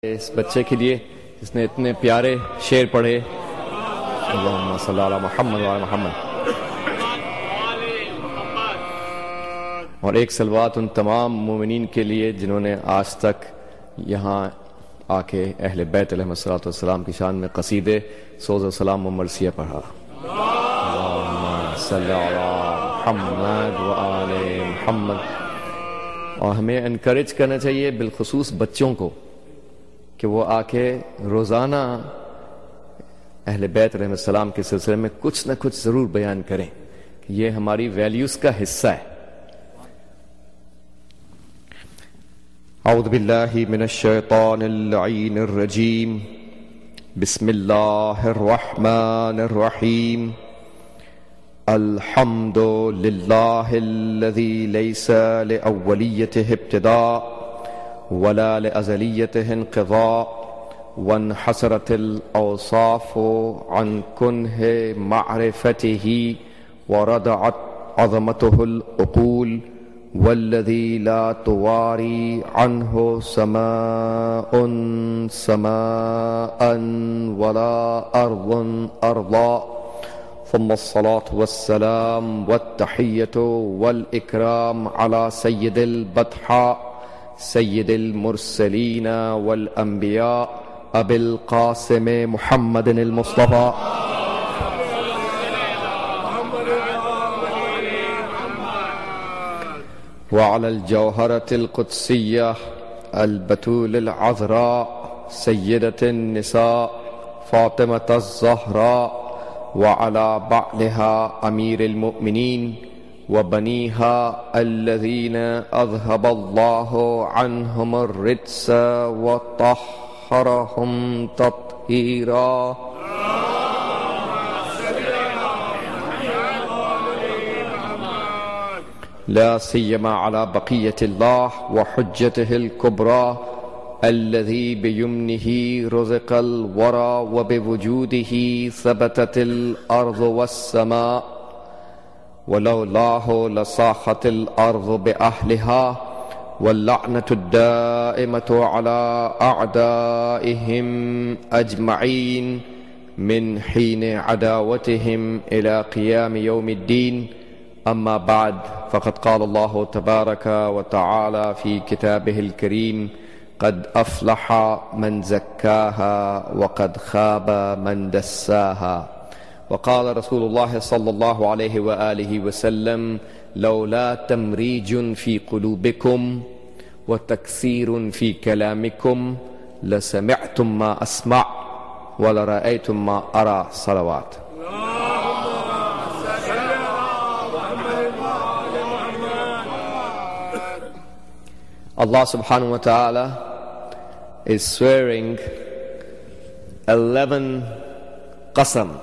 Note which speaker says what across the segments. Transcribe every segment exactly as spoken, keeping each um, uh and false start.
Speaker 1: اس بچے کے لیے جس نے اتنے پیارے شعر پڑھے، اللہم صلی علی محمد وعلی محمد، اور ایک صلوات ان تمام مومنین کے لیے جنہوں نے آج تک یہاں آ کے اہل بیت علیہ الصلوۃ والسلام کی شان میں قصیدے سوز و سلام و مرثیہ پڑھا۔ اللہم صلی علی محمد وعلی محمد۔ اور ہمیں انکریج کرنا چاہیے بالخصوص بچوں کو کہ وہ آ کے روزانہ اہل بیت علیہ السلام کے سلسلے میں کچھ نہ کچھ ضرور بیان کریں کہ یہ ہماری ویلیوز کا حصہ ہے۔ اعوذ باللہ من الشیطان اللعین الرجیم، بسم اللہ الرحمن الرحیم، الحمد للہ الذی لیس لأولیتہ ابتداء ولا لأزليته انقضاء، وانحصرت الأوصاف عن كنه معرفته وردعت عظمته العقول، والذي لا تواري عنه سماء سماء ولا أرض أرضا، ثم الصلاة والسلام والتحية والإكرام على سيد البطحاء سید المرسلین والانبیاء ابی القاسم محمد المصطفى، وعلى الجوہرة القدسیہ البتول العذراء سیدة النساء فاطمة الزہراء، وعلى بعلها امیر المؤمنین وبنيها الذين أذهب الله عنهم الرجس وطهرهم تطهيرا، لا سيما على بقية الله وحجته الكبرى الذي بيمنه رزق الورى وبوجوده ثبتت الأرض والسماء، ولولاه لصاخت الأرض بأهلها، واللعنة الدائمة على أعدائهم أجمعين من حين عداوتهم إلى قيام يوم الدين. أما بعد، فقد قال الله تبارك وتعالى في كتابه الكريم: قد أفلح من زكاها وقد خاب من دساها. وقال رسول الله صلى الله عليه وآله وسلم: لولا تمريج في قلوبكم وتكثير في كلامكم لسمعتم ما أسمع ولرأيتم ما أرى. صلوات. Allah subhanahu wa ta'ala is swearing eleven qasam,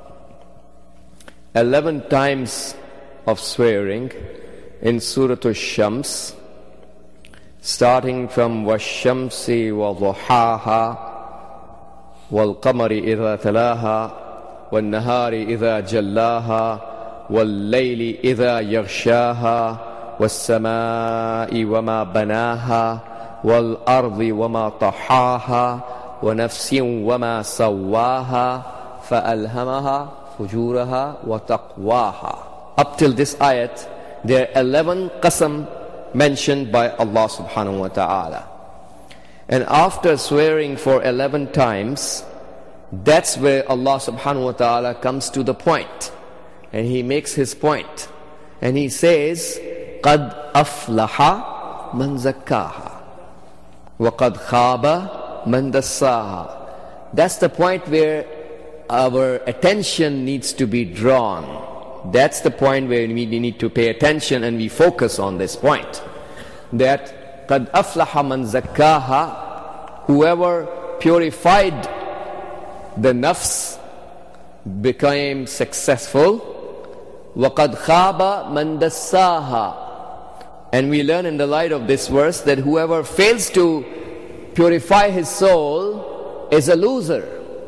Speaker 1: eleven times of swearing in Surah Ash-Shams, starting from wash-shamsi wa duhaha wal-qamari idha talaha wal-nahari idha jallaha wal-layli idha yaghshaha was-samaa'i wa ma banaha wal-ardi wa ma tahaha wa nafsin wa ma sawwaha fa-alhamaha fujuraha wa taqwaha. Up till this ayat, there are eleven qasam mentioned by Allah subhanahu wa ta'ala. And after swearing for eleven times, that's where Allah subhanahu wa ta'ala comes to the point. And He makes His point. And He says, قَدْ أَفْلَحَ مَنْ زَكَّاهَا وَقَدْ خَابَ مَنْ دَسَّاهَا. That's the point where our attention needs to be drawn. That's the point where we need to pay attention and we focus on this point. That قَدْ أَفْلَحَ مَنْ زَكَّاهَا, whoever purified the nafs became successful. وَقَدْ خَابَ مَنْ دَسَّاهَا. And we learn in the light of this verse that whoever fails to purify his soul is a loser.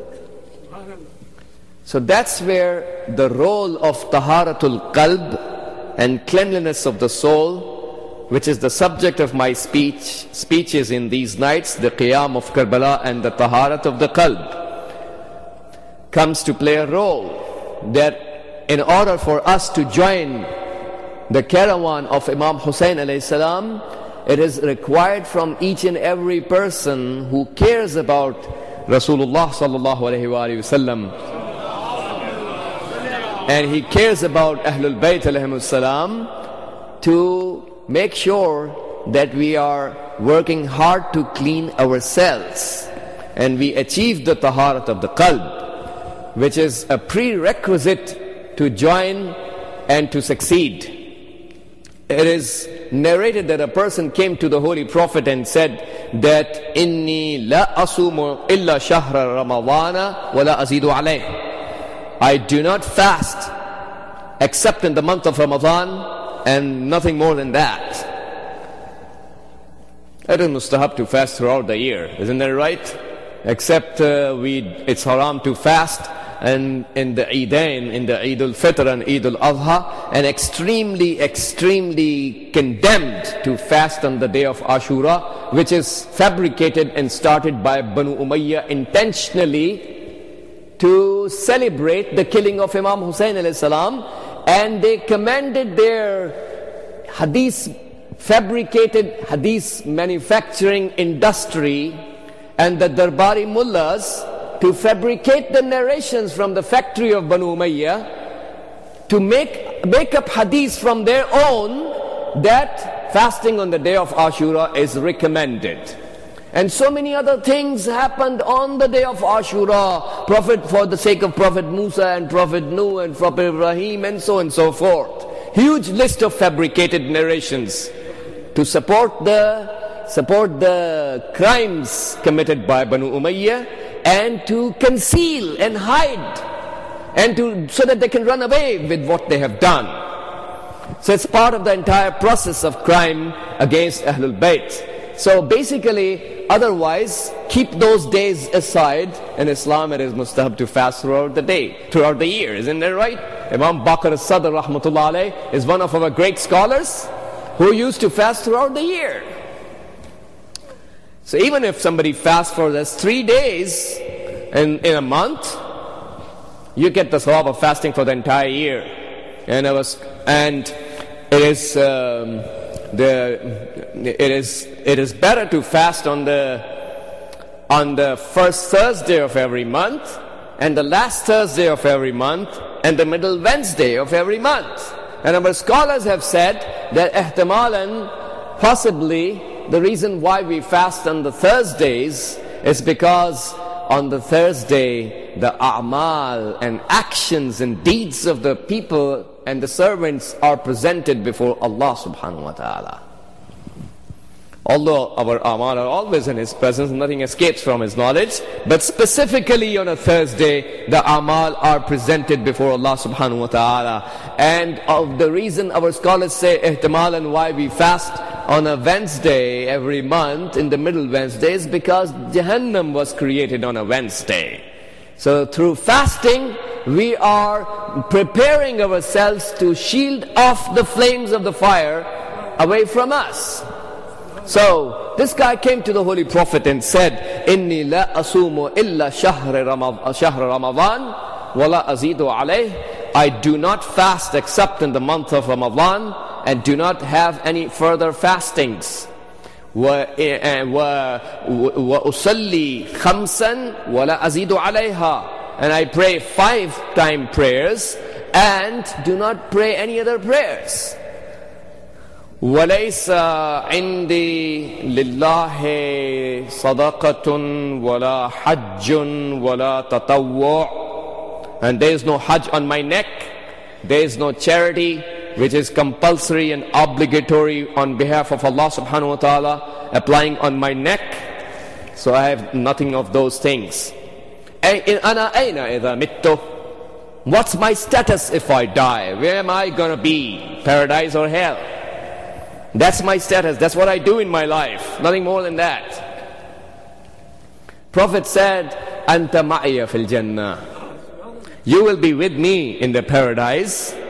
Speaker 1: So that's where the role of taharatul qalb and cleanliness of the soul which is the subject of my speech, speeches in these nights, the Qiyam of Karbala and the Taharat of the Qalb, comes to play a role. That in order for us to join the caravan of Imam Hussein alayhi salam, it is required from each and every person who cares about Rasulullah sallallahu alayhi wa sallam, and he cares about Ahlul Bayt alayhimus salam, to make sure that we are working hard to clean ourselves and we achieve the taharat of the qalb, which is a prerequisite to join and to succeed. It is narrated that a person came to the Holy Prophet and said that inni la asumu illa shahra ramadana wa la azidu alayh. I do not fast except in the month of Ramadan and nothing more than that. It is mustahab to fast throughout the year, isn't that right? Except uh, we, it's haram to fast and in the Eidain, in the Eid al-Fitr and Eid al-Adha, and extremely, extremely condemned to fast on the day of Ashura, which is fabricated and started by Banu Umayyah intentionally to celebrate the killing of Imam Hussein alayhi salam, and they commanded their hadith, fabricated hadith manufacturing industry and the Darbari mullahs to fabricate the narrations from the factory of Banu Umayyah, to make, make up hadith from their own that fasting on the day of Ashura is recommended. And so many other things happened on the day of Ashura, Prophet, for the sake of Prophet Musa and Prophet Nuh and Prophet Ibrahim and so on and so forth. Huge list of fabricated narrations to support the, support the crimes committed by Banu Umayyah, and to conceal and hide, and to, so that they can run away with what they have done. So it's part of the entire process of crime against Ahlul Bayt. So basically, otherwise, keep those days aside. In Islam, it is mustahab to fast throughout the day, throughout the year. Isn't that right? Imam Baqir al-Sadr rahmatullah alayh is one of our great scholars who used to fast throughout the year. So even if somebody fasts for just three days in, in a month, you get the sawab of fasting for the entire year. And it was, and it is um, the it is it is better to fast on the on the first Thursday of every month, and the last Thursday of every month, and the middle Wednesday of every month. And our scholars have said that ihtimalan, possibly the reason why we fast on the Thursdays is because on the Thursday the a'mal and actions and deeds of the people and the servants are presented before Allah subhanahu wa ta'ala. Although our a'mal are always in His presence, nothing escapes from His knowledge, but specifically on a Thursday, the a'mal are presented before Allah subhanahu wa ta'ala. And of the reason our scholars say ihtimalan why we fast on a Wednesday every month, in the middle Wednesday, is because Jahannam was created on a Wednesday. So through fasting, we are preparing ourselves to shield off the flames of the fire away from us. So this guy came to the Holy Prophet and said, Inni la asumu illa shahr Ramadan wa la azidu alayh. I do not fast except in the month of Ramadan, and do not have any further fastings. Wa usalli khamsan wa la azidu alayha. And I pray five time prayers and do not pray any other prayers. وَلَيْسَ عِنْدِي لِلَّهِ صَدَقَةٌ وَلَا حَجٌّ وَلَا تَطَوُّعٌ. And there is no hajj on my neck, there is no charity which is compulsory and obligatory on behalf of Allah subhanahu wa ta'ala applying on my neck. So I have nothing of those things. أَنَا أَيْنَ إِذَا مِتُّ. What's my status if I die? Where am I going to be? Paradise or hell? That's my status. That's what I do in my life. Nothing more than that. Prophet said, Anta ma'ya fil jannah. You will be with me in the paradise.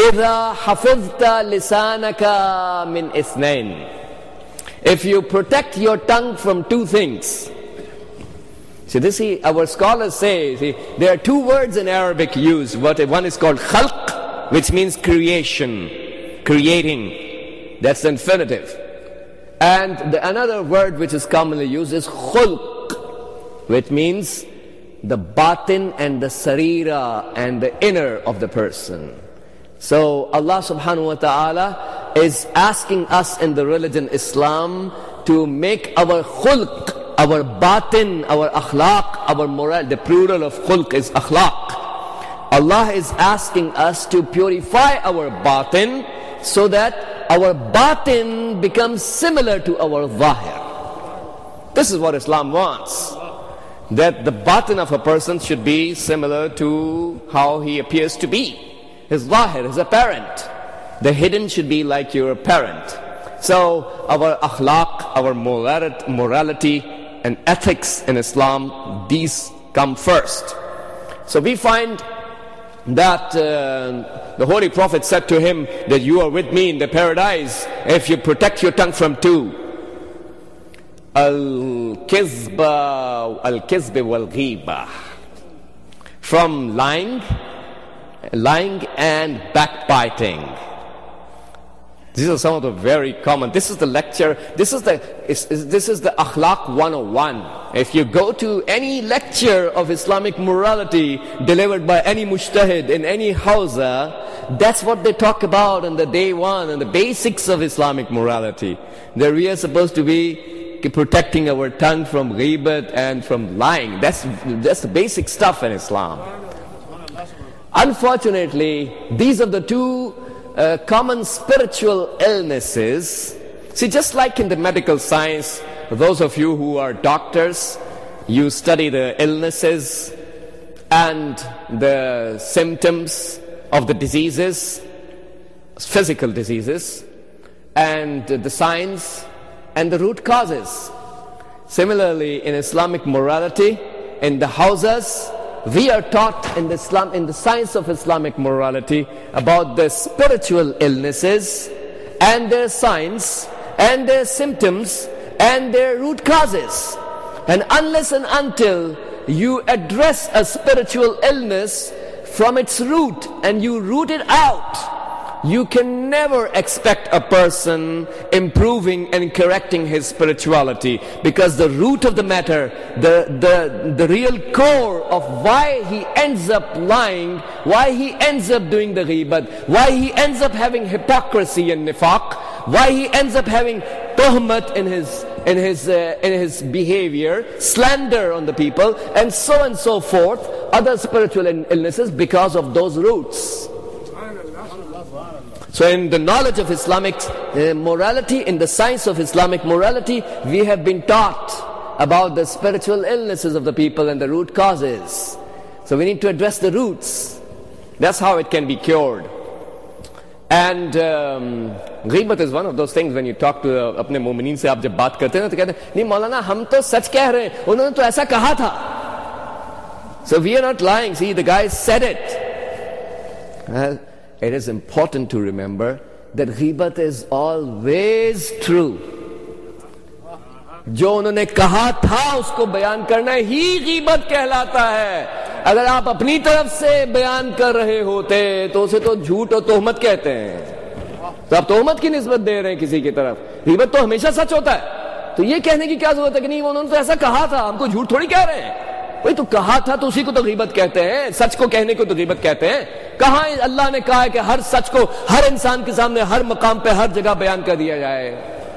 Speaker 1: إِذَا حَفِظْتَ لِسَانَكَ مِنْ إِثْنَيْنِ. If you protect your tongue from two things. So this, see, our scholars say, see, there are two words in Arabic used. What one is called khalq, which means creation, creating. That's the infinitive. And the another word which is commonly used is khulq, which means the batin and the sarira and the inner of the person. So Allah subhanahu wa ta'ala is asking us in the religion Islam to make our khulq, our batin, our akhlaq, our moral. The plural of khulq is akhlaq. Allah is asking us to purify our batin so that our batin becomes similar to our zahir. This is what Islam wants. That the batin of a person should be similar to how he appears to be. His zahir, his apparent. The hidden should be like your apparent. So our akhlaq, our morality and ethics in Islam, these come first. So we find that uh, the Holy Prophet said to him that you are with me in the paradise if you protect your tongue from two. Al-kizba, al-kizbi wal-ghiba. From lying, lying and backbiting. These are some of the very common. This is the lecture. This is the is, is, this is the Akhlaq one oh one. If you go to any lecture of Islamic morality delivered by any mujtahid in any hawza, that's what they talk about on the day one and the basics of Islamic morality. That we are supposed to be protecting our tongue from ghibat and from lying. That's that's the basic stuff in Islam. Unfortunately, these are the two uh, common spiritual illnesses. See, just like in the medical science, those of you who are doctors, you study the illnesses and the symptoms of the diseases, physical diseases, and the signs and the root causes. Similarly, in Islamic morality, in the hawzas, we are taught in the Islam, in the science of Islamic morality, about the spiritual illnesses and their signs and their symptoms and their root causes. And unless and until you address a spiritual illness from its root and you root it out, you can never expect a person improving and correcting his spirituality, because the root of the matter, the, the, the real core of why he ends up lying, why he ends up doing the ghibat, why he ends up having hypocrisy and nifaq, why he ends up having tuhmat in his in his uh, in his behavior, slander on the people, and so on and so forth, other spiritual illnesses, because of those roots. So in the knowledge of Islamic uh, morality, in the science of Islamic morality, we have been taught about the spiritual illnesses of the people and the root causes. So we need to address the roots. That's how it can be cured. And um, ghibat is one of those things when you talk to uh, apne mu'mineen se aap jab baat karte hain to kehte hain, nahi Maulana, hum to sach keh rahe hain, unhone to aisa kaha tha. So we are not lying. See, the guy said it. Uh, It is important to remember that ghibat is always true. जो उन्होंने कहा था उसको बयान करना ही गीबत कहलाता है. अगर आप अपनी तरफ से बयान कर रहे होते तो उसे तो झूठ और तोहमत कहते हैं. तो आप तोहमत की निस्बत दे रहे हैं किसी की तरफ. गीबत तो हमेशा सच होता है. तो ये कहने की क्या जरूरत है कि नहीं उन्होंने तो ऐसा कहा था, हमको झूठ थोड़ी कह रहे हैं. वही तो कहा था तो उसी को तो गीबत कहते हैं. सच को कहने को तो गीबत कहते हैं. कहाँ अल्लाह ने कहा है कि हर सच को हर इंसान के सामने हर मकाम पे हर जगह बयान कर दिया जाए.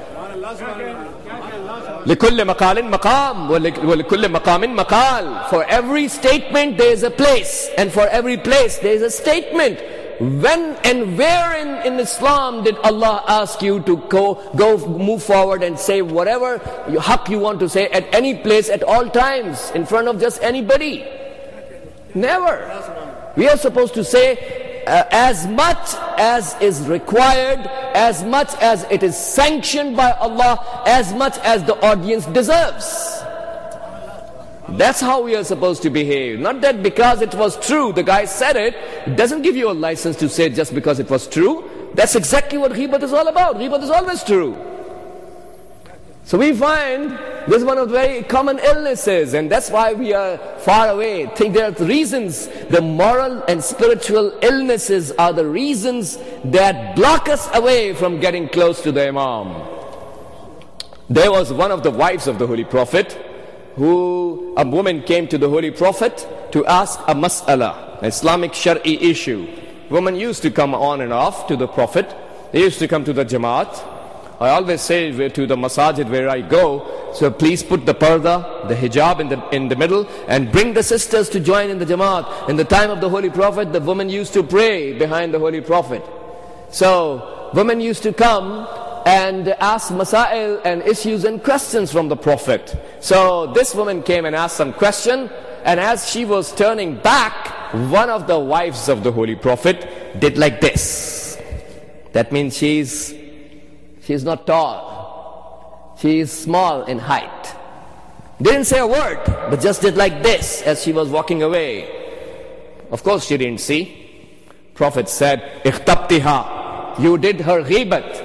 Speaker 1: लिकुल्ल मकालिन मकाम व लिकुल्ल मकामिन मकाल. For every statement there is a place, and for every place there is a statement. When and where in, in Islam did Allah ask you to go, go move forward and say whatever you, haq you want to say at any place at all times in front of just anybody? Never. We are supposed to say uh, as much as is required, as much as it is sanctioned by Allah, as much as the audience deserves. That's how we are supposed to behave. Not that because it was true, the guy said it, it doesn't give you a license to say it just because it was true. That's exactly what ghibat is all about. Ghibat is always true. So we find this is one of the very common illnesses, and that's why we are far away. I think there are reasons. The moral and spiritual illnesses are the reasons that block us away from getting close to the Imam. There was one of the wives of the Holy Prophet, who a woman came to the Holy Prophet to ask a mas'ala, an Islamic Shari'i issue. Women used to come on and off to the Prophet. They used to come to the Jamaat. I always say to the masajid where I go, so please put the parda, the hijab in the in the middle, and bring the sisters to join in the Jamaat. In the time of the Holy Prophet, the women used to pray behind the Holy Prophet. So women used to come and ask masail and issues and questions from the Prophet. So this woman came and asked some question, and as she was turning back, one of the wives of the Holy Prophet did like this. That means she's she's not tall. She is small in height. Didn't say a word, but just did like this as she was walking away. Of course she didn't see. Prophet said, "Ikhtabtiha, you did her ghibat."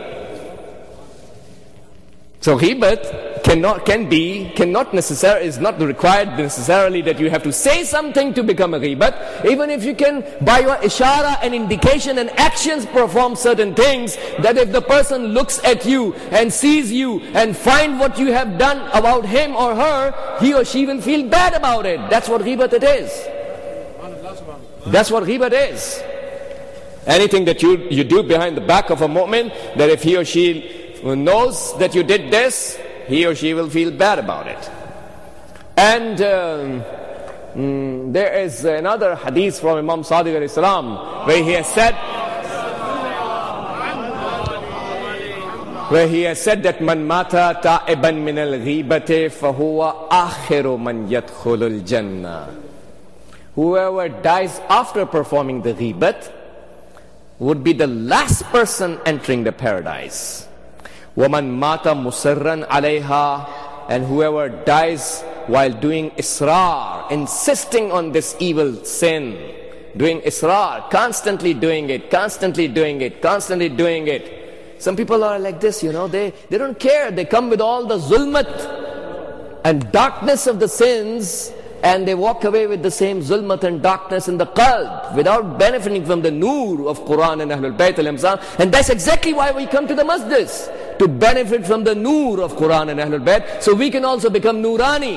Speaker 1: So ghibat cannot can be cannot necessarily is not required necessarily that you have to say something to become a ghibat. Even if you can by your ishara and indication and actions perform certain things, that if the person looks at you and sees you and find what you have done about him or her, he or she will feel bad about it. That's what ghibat it is. That's what ghibat is. Anything that you you do behind the back of a mu'min, that if he or she who knows that you did this, he or she will feel bad about it. And um, mm, there is another hadith from Imam Sadiq alayhi salam where he has said where he has said that man mata ta'iban min al-ghibati fahuwa akhiru man yadkhulul jannah. Whoever dies after performing the ghibat would be the last person entering the paradise. وَمَنْ مَاتَ مُسِرًّا عَلَيْهَا, and whoever dies while doing israr, insisting on this evil sin, doing israr, constantly doing it, constantly doing it, constantly doing it. Some people are like this, you know, they, they don't care. They come with all the zulmat and darkness of the sins, and they walk away with the same zulmat and darkness in the qalb without benefiting from the noor of Quran and Ahlul Bayt al-Imsan. And that's exactly why we come to the masjid, to benefit from the noor of Quran and Ahlul Bayt, so we can also become Noorani.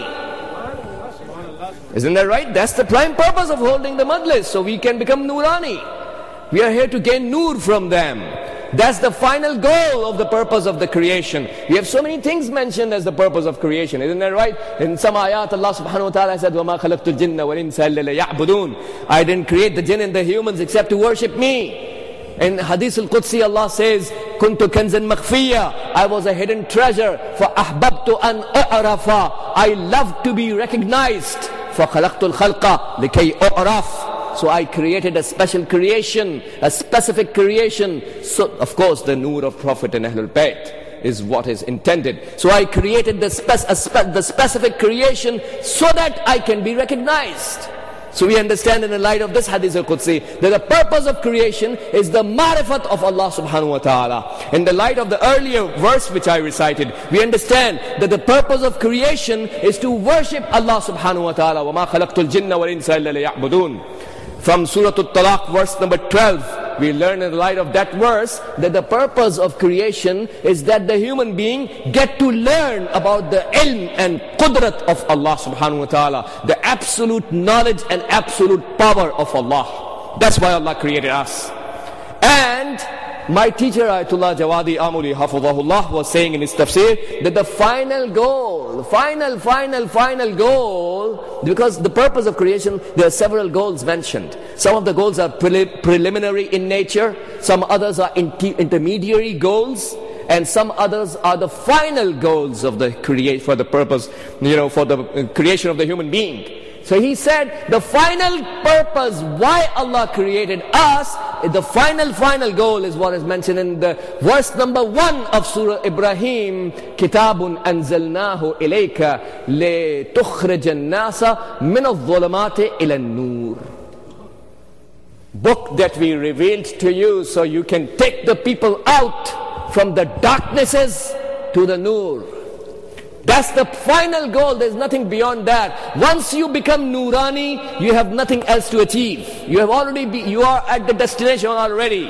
Speaker 1: Isn't that right? That's the prime purpose of holding the majlis, so we can become Noorani. We are here to gain noor from them. That's the final goal of the purpose of the creation. We have so many things mentioned as the purpose of creation. Isn't that right? In some ayat, Allah subhanahu wa ta'ala said, وَمَا خَلَقْتُ الْجِنَّ وَالْإِنسَ إِلَّا لِيَعْبُدُونَ. I didn't create the jinn and the humans except to worship me. In Hadith al-Qudsi, Allah says, كُنْتُ كَنْزًا مَخْفِيًّا. I was a hidden treasure. فَأَحْبَبْتُ أَنْ أُعْرَفَ. I love to be recognized. فَخَلَقْتُ الْخَلْقَ لِكَيْ أُعْرَفَ. So I created a special creation, a specific creation. So, of course, the noor of Prophet and Ahlul Bayt is what is intended. So I created the, spec a spe the specific creation so that I can be recognized. So we understand in the light of this Hadith al-Qudsi that the purpose of creation is the ma'rifat of Allah subhanahu wa ta'ala. In the light of the earlier verse which I recited, we understand that the purpose of creation is to worship Allah subhanahu wa ta'ala. وَمَا خَلَقْتُ الْجِنَّ وَالْإِنسَ إِلَّا لِيَعْبُدُونَ. From Surah Al-Talaq, verse number twelve, we learn in the light of that verse that the purpose of creation is that the human being get to learn about the ilm and qudrat of Allah subhanahu wa ta'ala, the absolute knowledge and absolute power of Allah. That's why Allah created us. And my teacher Ayatullah Jawadi Amuli Hafidhahullah was saying in his tafsir that the final goal, the final, final, final goal, because the purpose of creation, there are several goals mentioned. Some of the goals are pre preliminary in nature, some others are intermediary goals, and some others are the final goals of the create for the purpose, you know, for the creation of the human being. So he said the final purpose why Allah created us the final, final goal is what is mentioned in the verse number one of Surah Ibrahim. Kitabun anzalnahu ilayka li tukhrijan nasa min adh-dhulumati ila an-nur. Book that we revealed to you so you can take the people out from the darknesses to the nur. That's the final goal. There's nothing beyond that. Once you become Nurani, you have nothing else to achieve. You have already be, you are at the destination already.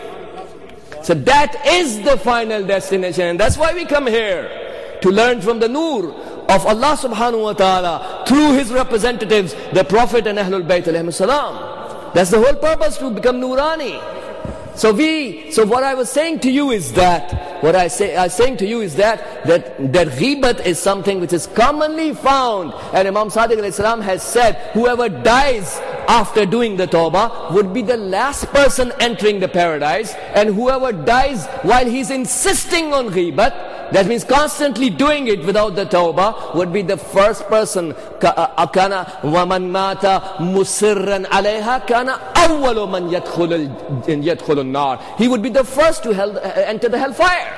Speaker 1: So that is the final destination, and that's why we come here, to learn from the nur of Allah subhanahu wa ta'ala through His representatives, the Prophet and Ahlul Bayt alayhi salam. That's the whole purpose, to become Nurani. So we, so what I was saying to you is that, what I say, I was saying to you is that, that, that ghibat is something which is commonly found. And Imam Sadiq alayhi salam has said, whoever dies after doing the tawbah would be the last person entering the paradise. And whoever dies while he's insisting on ghibat, that means constantly doing it without the tawbah, would be the first person. Kana waman mata musirran alayha kana awwalu man yadkhulu yadkhulu an-nar. He would be the first to hell, enter the hellfire.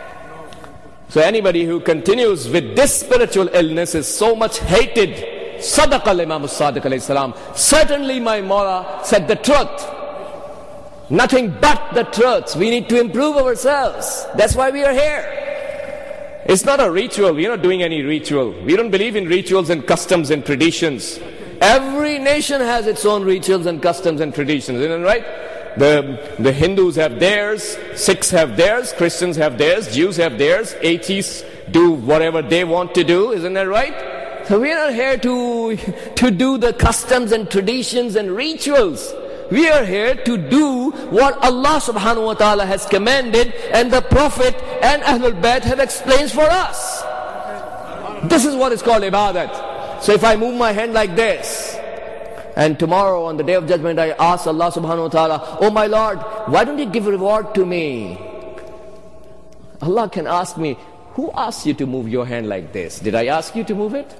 Speaker 1: So anybody who continues with this spiritual illness is so much hated. Sadaqa al-Imam as-Sadiq alayhi salam. Certainly my Mawla said the truth. Nothing but the truth. We need to improve ourselves. That's why we are here. It's not a ritual. We're not doing any ritual. We don't believe in rituals and customs and traditions. Every nation has its own rituals and customs and traditions, isn't it right? The, the Hindus have theirs, Sikhs have theirs, Christians have theirs, Jews have theirs, atheists do whatever they want to do, isn't that right? So we're not here to, to do the customs and traditions and rituals. We are here to do what Allah subhanahu wa ta'ala has commanded, and the Prophet and Ahlul Bayt have explained for us. This is what is called ibadat. So if I move my hand like this, and tomorrow on the Day of Judgment I ask Allah subhanahu wa ta'ala, oh my Lord, why don't you give reward to me? Allah can ask me, who asked you to move your hand like this? Did I ask you to move it?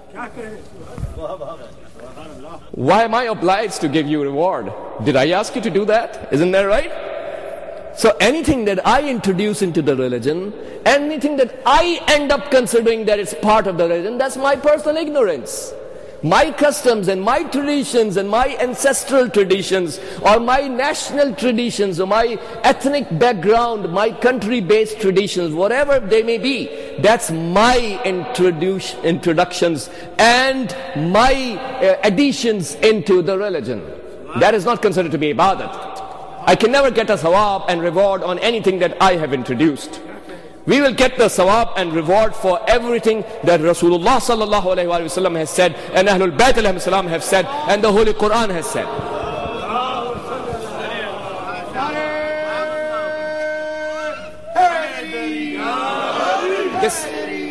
Speaker 1: Why am I obliged to give you reward? Did I ask you to do that? Isn't that right? So anything that I introduce into the religion, anything that I end up considering that it's part of the religion, that's my personal ignorance. My customs and my traditions and my ancestral traditions, or my national traditions, or my ethnic background, my country-based traditions, whatever they may be, that's my introduce, introductions and my uh, additions into the religion. That is not considered to be ibadat. I can never get a sawab and reward on anything that I have introduced. We will get the sawab and reward for everything that Rasulullah sallallahu alayhi wa sallam has said, and Ahlul Bayt alayhi salam have said, and the Holy Quran has said. This,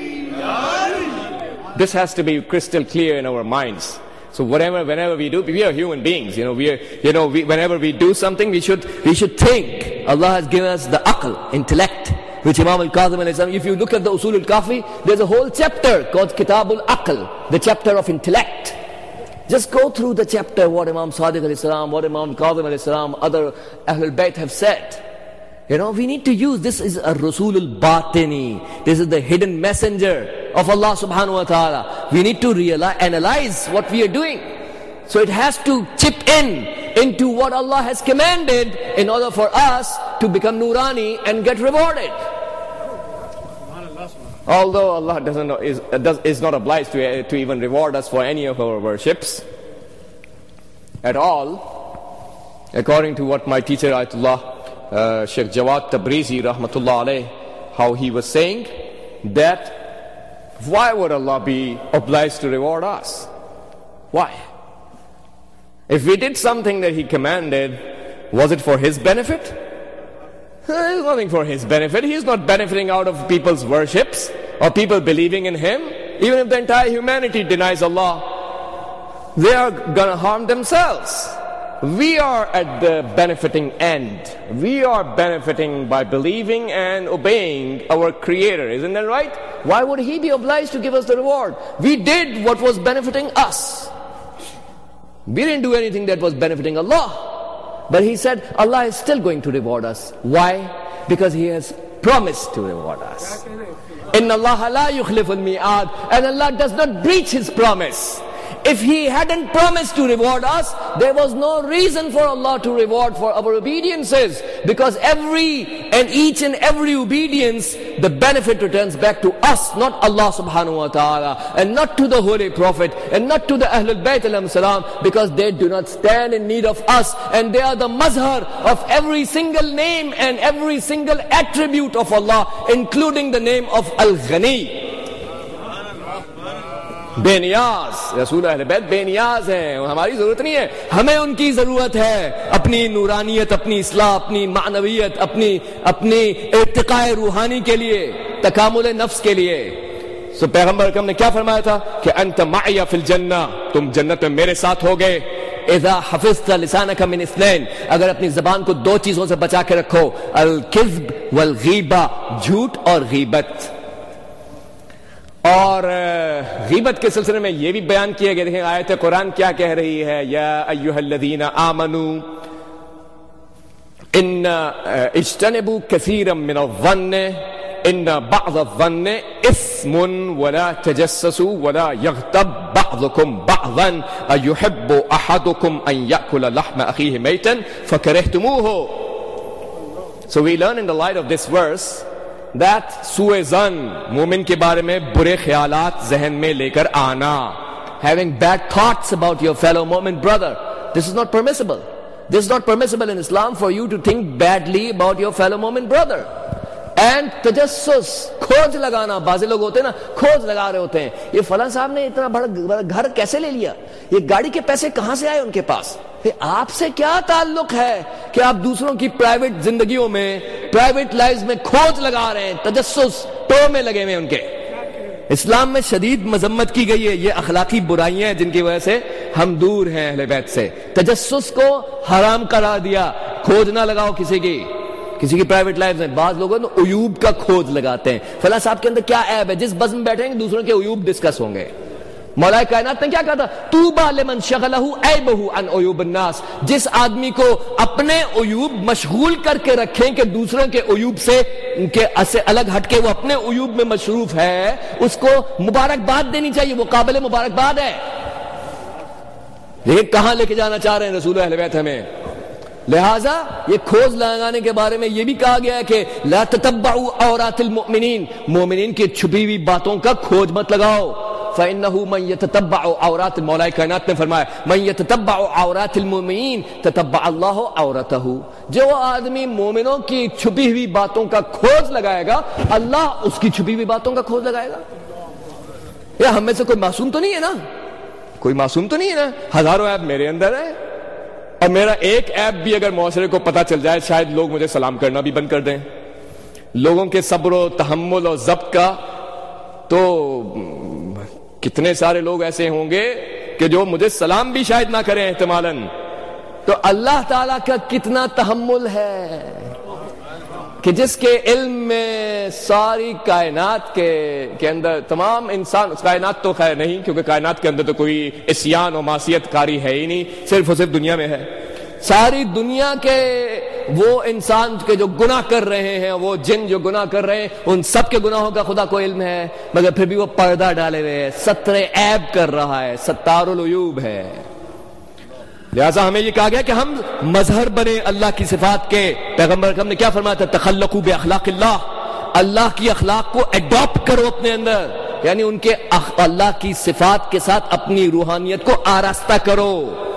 Speaker 1: this has to be crystal clear in our minds. So whatever, whenever we do, we are human beings. You know, we are, you know, we, whenever we do something, we should, we should think. Allah has given us the aql, intellect, which Imam al-Kazim alayhi salam, if you look at the Usul al-Kafi, there's a whole chapter called Kitab al-Aql, the chapter of intellect. Just go through the chapter, what Imam Sadiq alayhi salam, what Imam al-Kazim alayhi salam, other Ahlul Bayt have said. You know, we need to use, this is a Rasul al-Batini. This is the hidden messenger of Allah subhanahu wa ta'ala. We need to realize, analyze what we are doing. So it has to chip in into what Allah has commanded in order for us to become Nurani and get rewarded. Although Allah doesn't know, is, does, is not obliged to, to even reward us for any of our worships at all, according to what my teacher Ayatullah uh, Sheikh Jawad Tabrizi rahmatullah alayh, how he was saying that why would Allah be obliged to reward us? Why? If we did something that He commanded, was it for His benefit? There's nothing for His benefit. He is not benefiting out of people's worships or people believing in Him. Even if the entire humanity denies Allah, they are going to harm themselves. We are at the benefiting end. We are benefiting by believing and obeying our Creator. Isn't that right? Why would He be obliged to give us the reward? We did what was benefiting us. We didn't do anything that was benefiting Allah. But he said, Allah is still going to reward us. Why? Because he has promised to reward us. Inna Allah la yukhliful mi'ad. And Allah does not breach his promise. If he hadn't promised to reward us, there was no reason for Allah to reward for our obediences. Because every and each and every obedience, the benefit returns back to us, not Allah subhanahu wa ta'ala, and not to the Holy Prophet, and not to the Ahlul Bayt alayhim salam, because they do not stand in need of us, and they are the mazhar of every single name and every single attribute of Allah, including the name of Al-Ghani. بے نیاز رسول اہل بیت بے نیاز ہیں, ہماری ضرورت نہیں ہے, ہمیں ان کی ضرورت ہے اپنی نورانیت, اپنی اصلاح, اپنی معنویت, اپنی اپنی ارتقاء روحانی کے لیے, تکامل نفس کے لیے. سو پیغمبر اکرم نے کیا فرمایا تھا کہ انت معی فی الجنہ, تم جنت میں میرے ساتھ ہوگے. اذا حفظت لسانک من اثنین, اگر اپنی زبان کو دو چیزوں سے بچا کے رکھو, الکذب والغیبہ, جھوٹ اور غیبت. اور غیبت کے سلسلے میں یہ بھی بیان کیا گیا, دیکھیں آیت قرآن کیا کہہ رہی ہے, یا ایھا الذین آمنوا ان اجتنبوا کثیرا من الظن ان بعض الظن اثم ولا تجسسوا ولا یغتب بعضکم بعضا ایحب احدکم ان یأکل لحم اخیہ میتا فکرہتموہ. So we learn in the light of this verse that سوء ظن, مومن کے بارے میں برے خیالات ذہن میں لے کر آنا, having bad thoughts about your fellow mu'min brother, this is not permissible. This is not permissible in Islam for you to think badly about your fellow mu'min brother. And tajassus, کھوج لگانا, بعض لوگ ہوتے ہیں نا کھوج لگا رہے ہوتے ہیں, یہ فلاں صاحب نے اتنا بڑا گھر کیسے لے لیا, یہ گاڑی کے پیسے کہاں سے آئے ان کے پاس. آپ سے کیا تعلق ہے کہ آپ دوسروں کی پرائیویٹ زندگیوں میں, پرائیویٹ لائف میں کھوج لگا رہے ہیں, تجسس ٹو میں لگے ہوئے ان کے. اسلام میں شدید مذمت کی گئی ہے, یہ اخلاقی برائیاں ہیں جن کی وجہ سے ہم دور ہیں اہل بیت سے. تجسس کو حرام کرا دیا, کھوج نہ لگاؤ کسی کی کسی کی پرائیویٹ لائف میں. بعض لوگ نا عیوب کا کھوج لگاتے ہیں, فلاں صاحب کے اندر کیا عیب ہے, جس بس میں بیٹھیں گے دوسروں کے عیوب ڈسکس ہوں گے. مولا کائنات نے کیا کہا تھا, طوبی لمن شغلہ عیبہ عن عیوب الناس, جس آدمی کو اپنے عیوب مشغول کر کے رکھیں کہ دوسروں کے عیوب سے ان کے سے الگ ہٹ کے وہ اپنے عیوب میں مصروف ہے, اس کو مبارکباد دینی چاہیے, وہ قابل مبارکباد ہے. لیکن کہاں لے کے جانا چاہ رہے ہیں رسول اہل بیت ہمیں. لہذا یہ کھوج لگانے کے بارے میں یہ بھی کہا گیا ہے کہ لا تتبعوا عورات المؤمنین, مومنین کی چھپی ہوئی باتوں کا کھوج مت لگاؤ. فَإِنَّهُ مَنْ يَتَتَبَّعُ عَوْرَاتِ, مولا کائنات نے فرمایا مَنْ يَتَتَبَّعُ عَوْرَاتِ الْمُؤْمِنِينَ تَتَبَّعَ اللَّهُ عَوْرَتَهُ, جو آدمی مومنوں کی چھپی ہوئی باتوں کا کھوج لگائے گا, اللہ اس کی چھپی ہوئی باتوں کا کھوج لگائے گا. یا ہم میں سے کوئی معصوم تو نہیں ہے نا, کوئی معصوم تو نہیں ہے نا, ہزاروں عیب میرے اندر ہے, اور میرا ایک عیب بھی اگر معاشرے کو پتہ چل جائے شاید لوگ مجھے سلام کرنا بھی بند کر دیں. لوگوں کے صبر و تحمل اور ضبط کا تو کتنے سارے لوگ ایسے ہوں گے کہ جو مجھے سلام بھی شاید نہ کریں احتمالاً. تو اللہ تعالیٰ کا کتنا تحمل ہے کہ جس کے علم میں ساری کائنات کے کے اندر تمام انسان, کائنات تو خیر نہیں کیونکہ کائنات کے اندر تو کوئی عصیان و معصیت کاری ہے ہی نہیں, صرف اور صرف دنیا میں ہے. ساری دنیا کے وہ انسان کے جو گناہ کر رہے ہیں, وہ جن جو گناہ کر رہے ہیں, ان سب کے گناہوں کا خدا کو علم ہے, مگر پھر بھی وہ پردہ ڈالے ہوئے ہے, ستر عیب کر رہا ہے, ستار العیوب ہے. لہذا ہمیں یہ کہا گیا کہ ہم مظہر بنے اللہ کی صفات کے. پیغمبر اکرم نے کیا فرمایا تھا, تخلقوا باخلاق اللہ, اللہ کی اخلاق کو اڈاپٹ کرو اپنے اندر, یعنی ان کے اللہ کی صفات کے ساتھ اپنی روحانیت کو آراستہ کرو.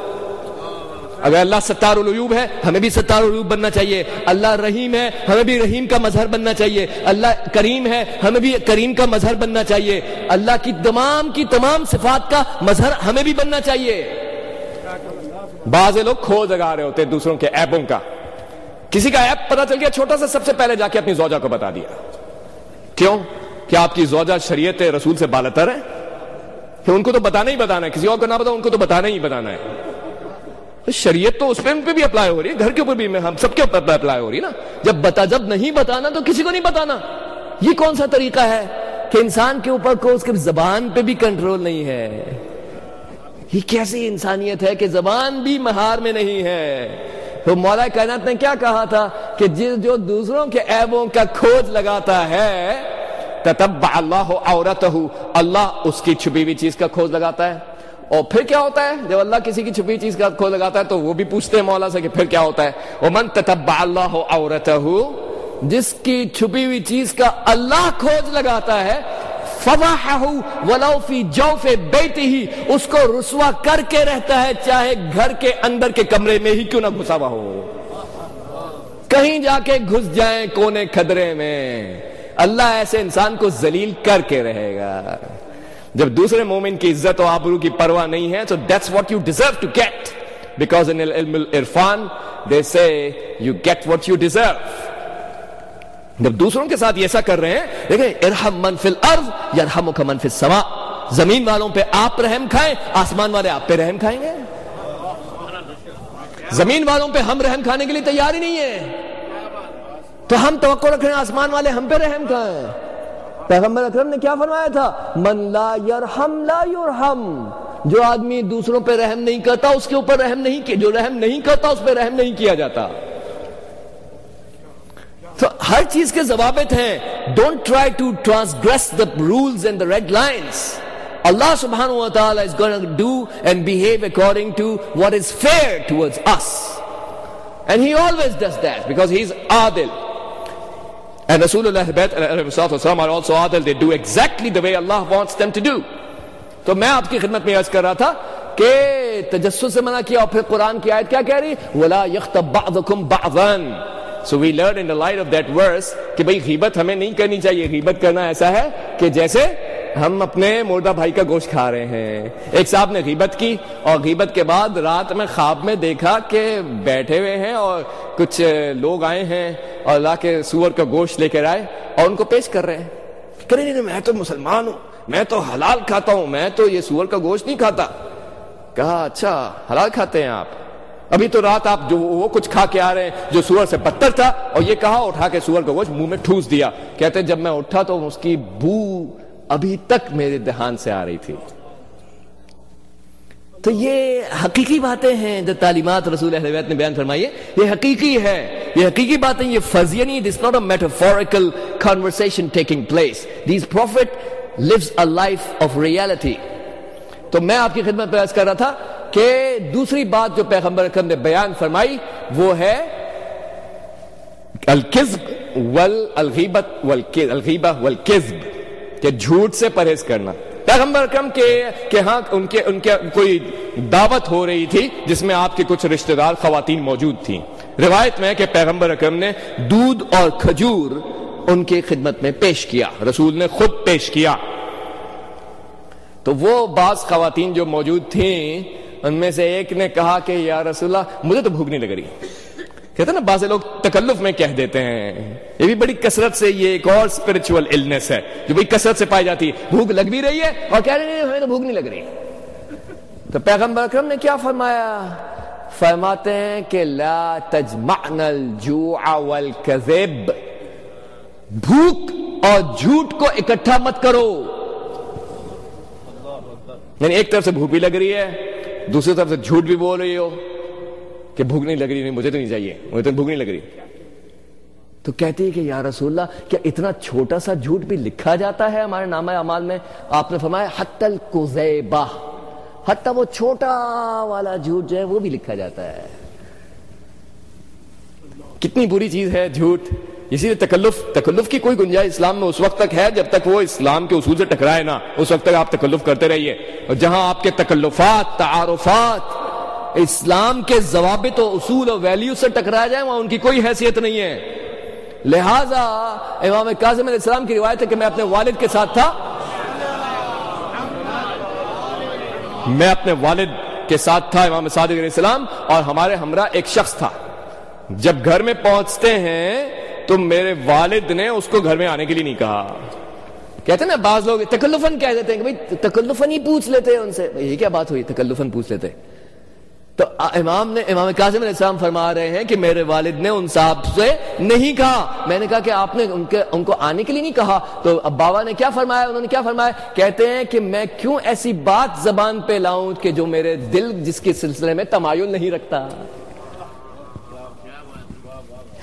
Speaker 1: اگر اللہ ستار العیوب ہے ہمیں بھی ستار العیوب بننا چاہیے, اللہ رحیم ہے ہمیں بھی رحیم کا مظہر بننا چاہیے, اللہ کریم ہے ہمیں بھی کریم کا مظہر بننا چاہیے, اللہ کی تمام کی تمام صفات کا مظہر ہمیں بھی بننا چاہیے. بعض لوگ کھوج لگا رہے ہوتے ہیں دوسروں کے عیبوں کا. کسی کا عیب پتہ چل گیا چھوٹا سا, سب سے پہلے جا کے اپنی زوجہ کو بتا دیا. کیوں؟ کہ آپ کی زوجہ شریعت رسول سے بالاتر ہے, کہ ان کو تو بتانا ہی بتانا ہے, کسی اور کو نہ بتاؤ, ان کو تو بتانا ہی بتانا ہے. شریعت تو اس پہ ان پہ بھی اپلائی ہو رہی ہے, گھر کے اوپر بھی ہم سب کے اوپر اپلائی ہو رہی ہے نا. جب بتا جب نہیں بتانا تو کسی کو نہیں بتانا. یہ کون سا طریقہ ہے کہ انسان کے اوپر کو اس کے زبان پہ بھی کنٹرول نہیں ہے. یہ کیسی انسانیت ہے کہ زبان بھی مہار میں نہیں ہے. تو مولا کائنات نے کیا کہا تھا کہ جو دوسروں کے عیبوں کا کھوج لگاتا ہے تتبع اللہ عورتہ، اللہ اس کی چھپی ہوئی چیز کا کھوج لگاتا ہے. اور پھر کیا ہوتا ہے جب اللہ کسی کی چھپی چیز کا کھوج لگاتا ہے تو وہ بھی پوچھتے ہیں مولا سے کہ پھر کیا ہوتا ہے. ومن تتبع اللہ عورتہ، جس کی چھپی ہوئی چیز کا اللہ کھوج لگاتا ہے، فضحہ ولو فی جوف بیتہ، اس کو رسوا کر کے رہتا ہے چاہے گھر کے اندر کے کمرے میں ہی کیوں نہ گھسا ہوا ہو، کہیں جا کے گھس جائیں کونے کھدرے میں، اللہ ایسے انسان کو ذلیل کر کے رہے گا. جب دوسرے مومن کی عزت و آبرو کی پرواہ نہیں ہے، so that's what you deserve to get, because in علم العرفان they say you get what you deserve. جب دوسروں کے ساتھ ایسا کر رہے ہیں، دیکھیں ارحم من فی الارض یرحمک من فی السماء، زمین والوں پہ آپ رحم کھائیں، آسمان والے آپ پہ رحم کھائیں گے. زمین والوں پہ ہم رحم کھانے کے لیے تیار ہی نہیں ہے، تو ہم توقع رکھ رہے ہیں آسمان والے ہم پہ رحم کھائیں. پیغمبر اکرم نے کیا فرمایا تھا؟ من لا یرحم لا یرحم، جو آدمی دوسروں پہ رحم نہیں کرتا اس کے اوپر رحم نہیں کیا، جو رحم نہیں کرتا اس پہ رحم نہیں کیا جاتا. تو ہر چیز کے ضوابط ہیں. Don't try to transgress the rules and the red lines. Allah subhanahu wa ta'ala is going to do and behave according to what is fair towards us, and he always does that because he is adil. And Rasulullah are also adil. They do exactly the way Allah wants them to do. تو میں آپ کی خدمت میں عرض کر رہا تھا کہ تجسس سے منع کیا، اور پھر قرآن کی آیت کیا کہہ رہی؟ وَلَا يَغْتَبْ بَعْضُكُمْ بَعْضًا. So we learn in the light of that verse کہ بھئی غیبت ہمیں نہیں کرنی چاہیے. غیبت کرنا ایسا ہے کہ جیسے ہم اپنے مردہ بھائی کا گوشت کھا رہے ہیں. ایک صاحب نے غیبت کی، اور غیبت کے بعد رات میں خواب میں دیکھا کہ بیٹھے ہوئے ہیں اور کچھ لوگ آئے ہیں اور اللہ کے سور کا گوشت لے کر آئے اور ان کو پیش کر رہے ہیں. کہ نہیں نہیں میں تو مسلمان ہوں، میں تو حلال کھاتا ہوں، میں تو یہ سور کا گوشت نہیں کھاتا. کہا اچھا حلال کھاتے ہیں آپ؟ ابھی تو رات آپ جو وہ کچھ کھا کے آ رہے ہیں جو سور سے بدتر تھا. اور یہ کہا اٹھا کے سور کا گوشت منہ میں ٹھوس دیا. کہتے جب میں اٹھا تو اس کی بو ابھی تک میرے دہان سے آ رہی تھی. تو یہ حقیقی باتیں ہیں جو تعلیمات رسول اہل بیت نے بیان فرمائی ہے، یہ حقیقی ہے، یہ حقیقی باتیں، یہ فرضیہ نہیں. It is not a metaphorical conversation taking place. These prophet lives a life of reality. تو میں آپ کی خدمت میں عرض کر رہا تھا کہ دوسری بات جو پیغمبر اکرم نے بیان فرمائی وہ ہے الکذب والغیبت والکذب، الغیبہ والکذب، کہ جھوٹ سے پرہیز کرنا. پیغمبر اکرم کے کہ ہاں ان کے ان کے کوئی دعوت ہو رہی تھی جس میں آپ کے کچھ رشتہ دار خواتین موجود تھیں. روایت میں ہے کہ پیغمبر اکرم نے دودھ اور کھجور ان کی خدمت میں پیش کیا، رسول نے خود پیش کیا. تو وہ بعض خواتین جو موجود تھیں ان میں سے ایک نے کہا کہ یا رسول اللہ مجھے تو بھوک نہیں لگ رہی. کہتے ہیں نا بعض لوگ تکلف میں کہہ دیتے ہیں، یہ بھی بڑی کثرت سے یہ ایک اور اسپرچول النس ہے جو بڑی کثرت سے پائی جاتی ہے. بھوک لگ بھی رہی ہے اور کہہ رہے ہیں ہمیں تو بھوک نہیں لگ رہی. تو پیغمبر اکرم نے کیا فرمایا؟ فرماتے ہیں کہ لا تجمعن الجوع والکذب، بھوک اور جھوٹ کو اکٹھا مت کرو. یعنی ایک طرف سے بھوک بھی لگ رہی ہے، دوسری طرف سے جھوٹ بھی بول رہی ہو کہ بھوک نہیں لگ رہی، نہیں مجھے تو نہیں چاہیے، مجھے تو بھوک نہیں لگ رہی. تو کہتے ہیں کہ یا رسول اللہ کیا اتنا چھوٹا سا جھوٹ بھی لکھا جاتا ہے ہمارے نامہ اعمال میں؟ آپ نے فرمایا حتی الکذیبہ، حتی وہ چھوٹا والا جھوٹ جو ہے وہ بھی لکھا جاتا ہے. کتنی بری چیز ہے جھوٹ. اسی لیے تکلف تکلف کی کوئی گنجائش اسلام میں اس وقت تک ہے جب تک وہ اسلام کے اصول سے ٹکرائے نا، اس وقت تک آپ تکلف کرتے رہیے. اور جہاں آپ کے تکلفات تعارفات اسلام کے ضوابط و اصول و ویلیو سے ٹکرا جائیں وہاں ان کی کوئی حیثیت نہیں ہے. لہذا امام کاظم علیہ السلام کی روایت ہے کہ میں اپنے والد کے ساتھ تھا میں اپنے والد کے ساتھ تھا امام صادق علیہ السلام، اور ہمارے ہمراہ ایک شخص تھا. جب گھر میں پہنچتے ہیں تو میرے والد نے اس کو گھر میں آنے کے لیے نہیں کہا. کہتے ہیں نا بعض لوگ تکلفاً کہہ دیتے ہیں کہ بھئی تکلفاً ہی پوچھ لیتے ہیں ان سے. یہ کیا بات ہوئی تکلفاً پوچھ لیتے؟ تو امام نے امام کاظم علیہ السلام فرما رہے ہیں کہ میرے والد نے ان صاحب سے نہیں کہا. میں نے کہا کہ آپ نے ان کے ان کو آنے کے لیے نہیں کہا. تو اب بابا نے کیا فرمایا؟ انہوں نے کیا فرمایا؟ کہتے ہیں کہ میں کیوں ایسی بات زبان پہ لاؤں کہ جو میرے دل جس کے سلسلے میں تمایل نہیں رکھتا.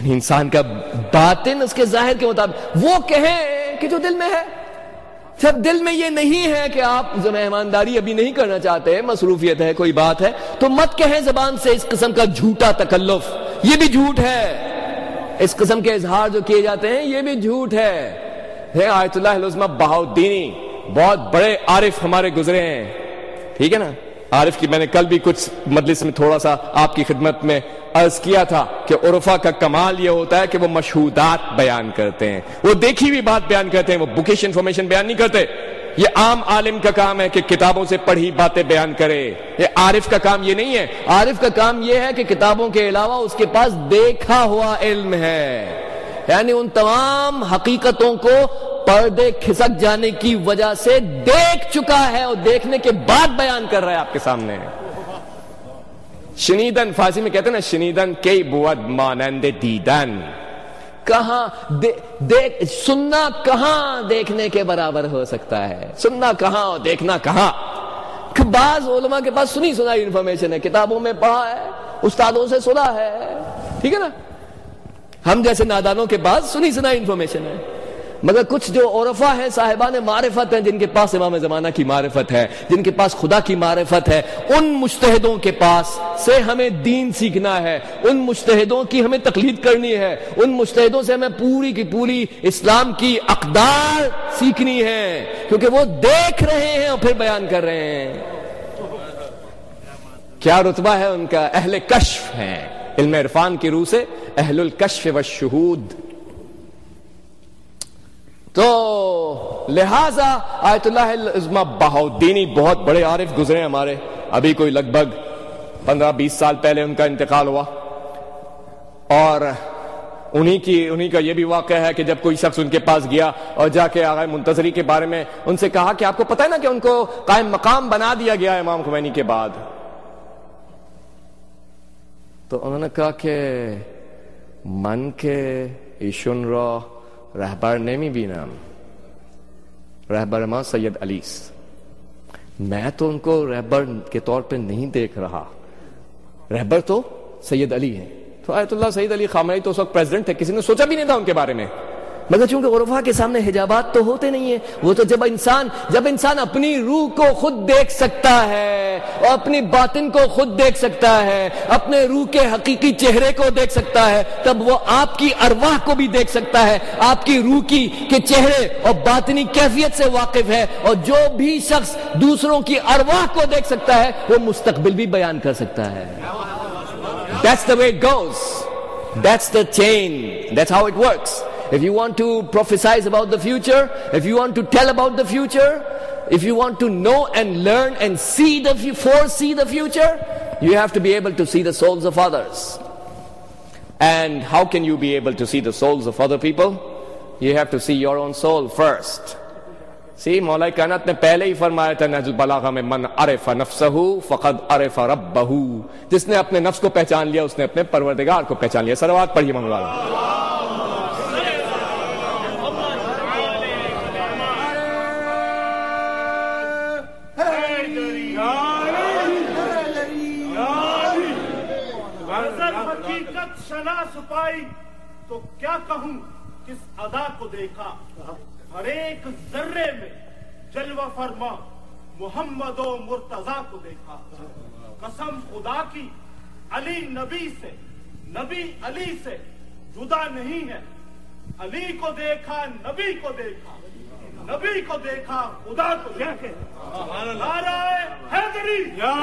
Speaker 1: انسان کا باطن اس کے ظاہر کے مطابق وہ کہیں کہ جو دل میں ہے. جب دل میں یہ نہیں ہے کہ آپ مہمانداری ابھی نہیں کرنا چاہتے، مصروفیت ہے، کوئی بات ہے، تو مت کہیں زبان سے اس قسم کا جھوٹا تکلف. یہ بھی جھوٹ ہے. اس قسم کے اظہار جو کیے جاتے ہیں یہ بھی جھوٹ ہے. آیت اللہ العظمی بہاؤالدینی بہت بڑے عارف ہمارے گزرے ہیں، ٹھیک ہے نا. عارف کی میں نے کل بھی کچھ مجلس میں تھوڑا سا آپ کی خدمت میں عرض کیا تھا کہ عرفا کا کمال یہ ہوتا ہے کہ وہ مشہودات بیان کرتے ہیں، وہ دیکھی ہوئی بات بیان کرتے ہیں، وہ بکش انفارمیشن بیان نہیں کرتے. یہ عام عالم کا کام ہے کہ کتابوں سے پڑھی باتیں بیان کرے. یہ عارف کا کام یہ نہیں ہے. عارف کا کام یہ ہے کہ کتابوں کے علاوہ اس کے پاس دیکھا ہوا علم ہے، یعنی ان تمام حقیقتوں کو پردے کھسک جانے کی وجہ سے دیکھ چکا ہے اور دیکھنے کے بعد بیان کر رہا ہے آپ کے سامنے. شنیدن فارسی میں کہتے ہیں نا، شنیدن کی بود مانند دیدن. کہاں دیکھ سننا کہاں دیکھنے کے برابر ہو سکتا ہے؟ سننا کہاں اور دیکھنا کہاں؟ بعض علماء کے پاس سنی سنا انفارمیشن ہے، کتابوں میں پڑھا ہے، استادوں سے سنا ہے، ٹھیک ہے نا. ہم جیسے نادانوں کے پاس سنی سنا انفارمیشن ہے. مگر کچھ جو عرفا ہیں، صاحبان معرفت ہیں، جن کے پاس امام زمانہ کی معرفت ہے، جن کے پاس خدا کی معرفت ہے، ان مجتہدوں کے پاس سے ہمیں دین سیکھنا ہے، ان مجتہدوں کی ہمیں تقلید کرنی ہے، ان مجتہدوں سے ہمیں پوری کی پوری اسلام کی اقدار سیکھنی ہے، کیونکہ وہ دیکھ رہے ہیں اور پھر بیان کر رہے ہیں. کیا رتبہ ہے ان کا؟ اہل کشف ہیں. علم عرفان کی روح سے اہل الکشف والشہود. تو لہذا آیت اللہ العظمی بہاؤالدینی بہت بڑے عارف گزرے ہمارے. ابھی کوئی لگ بھگ پندرہ بیس سال پہلے ان کا انتقال ہوا، اور انہی کی انہی کا یہ بھی واقعہ ہے کہ جب کوئی شخص ان کے پاس گیا اور جا کے آغا منتظری کے بارے میں ان سے کہا کہ آپ کو پتہ ہے نا کہ ان کو قائم مقام بنا دیا گیا ہے امام خمینی کے بعد. تو انہوں نے کہا کہ من کے ایشون را رہبر نمی بینم، رہبر ما سید علی، میں تو ان کو رہبر کے طور پہ نہیں دیکھ رہا، رہبر تو سید علی ہیں. تو آیت اللہ سید علی خامنئی تو اس وقت پریزیڈنٹ تھے، کسی نے سوچا بھی نہیں تھا ان کے بارے میں. مگر چونکہ عرفا کے سامنے حجابات تو ہوتے نہیں ہیں. وہ تو جب انسان جب انسان اپنی روح کو خود دیکھ سکتا ہے اور اپنی باطن کو خود دیکھ سکتا ہے، اپنے روح کے حقیقی چہرے کو دیکھ سکتا ہے، تب وہ آپ کی ارواح کو بھی دیکھ سکتا ہے، آپ کی روح کی کے چہرے اور باطنی کیفیت سے واقف ہے. اور جو بھی شخص دوسروں کی ارواح کو دیکھ سکتا ہے وہ مستقبل بھی بیان کر سکتا ہے. That's the way it goes. That's the chain. That's how it works. If you want to prophesize about the future, if you want to tell about the future, if you want to know and learn and see the foresee the future, you have to be able to see the souls of others. And how can you be able to see the souls of other people? You have to see your own soul first. See, مولا کائنات نے پہلے ہی فرمایا تھا نہج البلاغہ میں، من عرف نفسہ فقد عرف ربہ. جس نے اپنے نفس کو پہچان لیا اس نے اپنے پروردگار کو پہچان لیا. صلوات پڑھیے مولانا.
Speaker 2: شناس پائی تو کیا کہوں کس ادا کو دیکھا، ہر ایک ذرے میں جلوہ فرما محمد و مرتضی کو دیکھا. قسم خدا کی علی نبی سے، نبی علی سے جدا نہیں ہے. علی کو دیکھا، نبی کو دیکھا، نبی کو دیکھا، خدا کو دیکھا. نعرہ حیدری.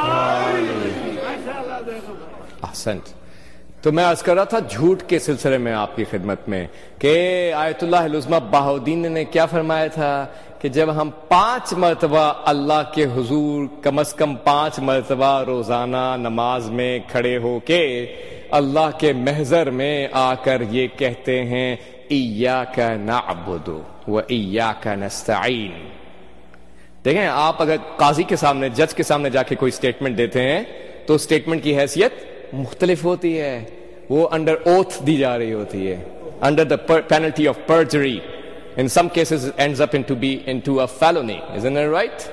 Speaker 1: احسنت. تو میں عرض کر رہا تھا جھوٹ کے سلسلے میں آپ کی خدمت میں کہ آیت اللہ العظمی بہاؤالدین نے کیا فرمایا تھا کہ جب ہم پانچ مرتبہ اللہ کے حضور کم از کم پانچ مرتبہ روزانہ نماز میں کھڑے ہو کے اللہ کے محضر میں آ کر یہ کہتے ہیں ایاک نعبد و ایاک نستعین. دیکھیں، آپ اگر قاضی کے سامنے، جج کے سامنے جا کے کوئی سٹیٹمنٹ دیتے ہیں تو سٹیٹمنٹ کی حیثیت مختلف ہوتی ہے. وہ انڈر اوتھ دی جا رہی ہوتی ہے، under the penalty of perjury. In some cases it ends up into be into a felony, isn't it right?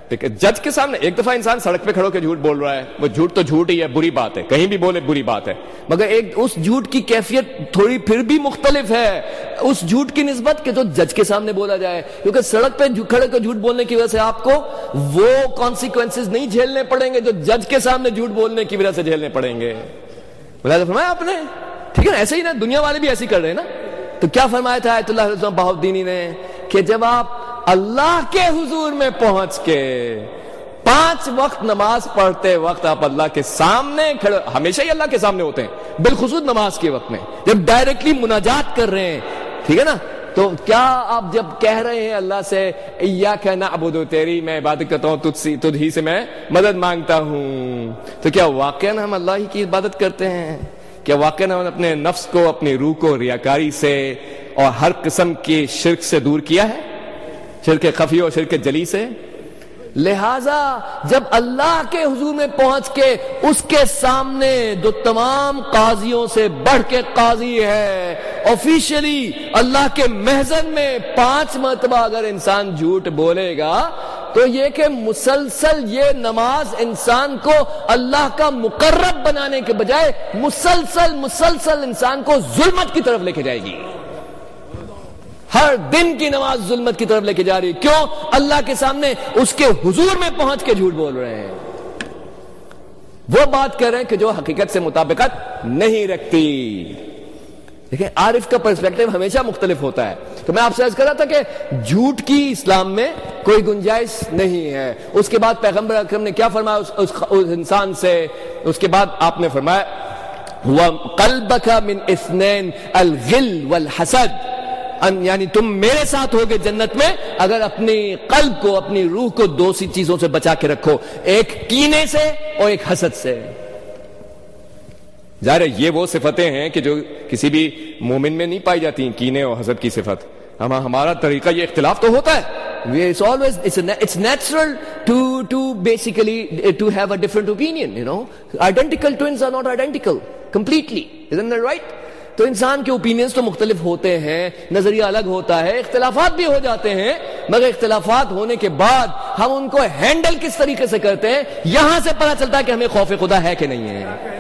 Speaker 1: جج کے سامنے ایک دفعہ انسان سڑک پہ کھڑو کے جھوٹ بول رہا ہے، وہ جھوٹ تو جھوٹ ہی ہے، بری بات ہے، کہیں بھی بولے بری بات ہے، مگر ایک اس جھوٹ کی کیفیت تھوڑی پھر بھی مختلف ہے اس جھوٹ کی نسبت کہ جو جج کے سامنے بولا جائے، کیونکہ سڑک پہ کھڑے کے جھوٹ بولنے کی وجہ سے آپ کو وہ کانسیکوینسز نہیں جھیلنے پڑیں گے جو جج کے سامنے جھوٹ بولنے کی وجہ سے جھیلنے پڑیں گے. بلا فرمایا آپ نے، ٹھیک ہے نا، ایسے ہی نا دنیا والے بھی ایسے ہی کر رہے ہیں نا. تو کیا فرمایا تھا آیت اللہ بہاؤالدینی نے کہ جب آپ اللہ کے حضور میں پہنچ کے پانچ وقت نماز پڑھتے وقت آپ اللہ کے سامنے کھڑے، ہمیشہ ہی اللہ کے سامنے ہوتے ہیں، بالخصوص نماز کے وقت میں جب ڈائریکٹلی مناجات کر رہے ہیں، ٹھیک ہے نا، تو کیا آپ جب کہہ رہے ہیں اللہ سے ایاک نعبد، تیری میں عبادت کرتا ہوں، تجھ سے تجھ ہی سے میں مدد مانگتا ہوں، تو کیا واقعا ہم اللہ ہی کی عبادت کرتے ہیں؟ کیا واقعا ہم اپنے نفس کو، اپنی روح کو ریاکاری سے اور ہر قسم کی شرک سے دور کیا ہے، شرک خفی اور شرک جلی سے؟ لہذا جب اللہ کے حضور میں پہنچ کے اس کے سامنے جو تمام قاضیوں سے بڑھ کے قاضی ہے، آفیشلی اللہ کے محضر میں پانچ مرتبہ اگر انسان جھوٹ بولے گا تو یہ کہ مسلسل یہ نماز انسان کو اللہ کا مقرب بنانے کے بجائے مسلسل مسلسل انسان کو ظلمت کی طرف لے کے جائے گی. ہر دن کی نماز ظلمت کی طرف لے کے جا رہی ہے. کیوں؟ اللہ کے سامنے اس کے حضور میں پہنچ کے جھوٹ بول رہے ہیں، وہ بات کر رہے ہیں کہ جو حقیقت سے مطابقت نہیں رکھتی. دیکھیں عارف کا پرسپیکٹیو ہمیشہ مختلف ہوتا ہے. تو میں آپ سے عرض کر رہا تھا کہ جھوٹ کی اسلام میں کوئی گنجائش نہیں ہے. اس کے بعد پیغمبر اکرم نے کیا فرمایا اس, اس, اس انسان سے؟ اس کے بعد آپ نے فرمایا وَقَلْبَكَ مِنْ اِثْنَيْنِ الْغِلْ وَالْحَسَدِ، یعنی تم میرے ساتھ ہوگے جنت میں اگر اپنی قلب کو، اپنی روح کو دو سی چیزوں سے بچا کے رکھو، ایک کینے سے اور ایک حسد سے. ظاہر ہے یہ وہ صفتیں ہیں کہ جو کسی بھی مومن میں نہیں پائی جاتی، کینے اور حسد کی صفت. ہم ہمارا طریقہ، یہ اختلاف تو ہوتا ہے، it's always it's, a, it's natural to to basically to have a different opinion, you know. Identical twins are not identical completely, isn't that right? تو انسان کے اوپینینز تو مختلف ہوتے ہیں، نظریہ الگ ہوتا ہے، اختلافات بھی ہو جاتے ہیں، مگر اختلافات ہونے کے بعد ہم ان کو ہینڈل کس طریقے سے کرتے ہیں، یہاں سے پتہ چلتا ہے کہ ہمیں خوف خدا ہے کہ نہیں ہے.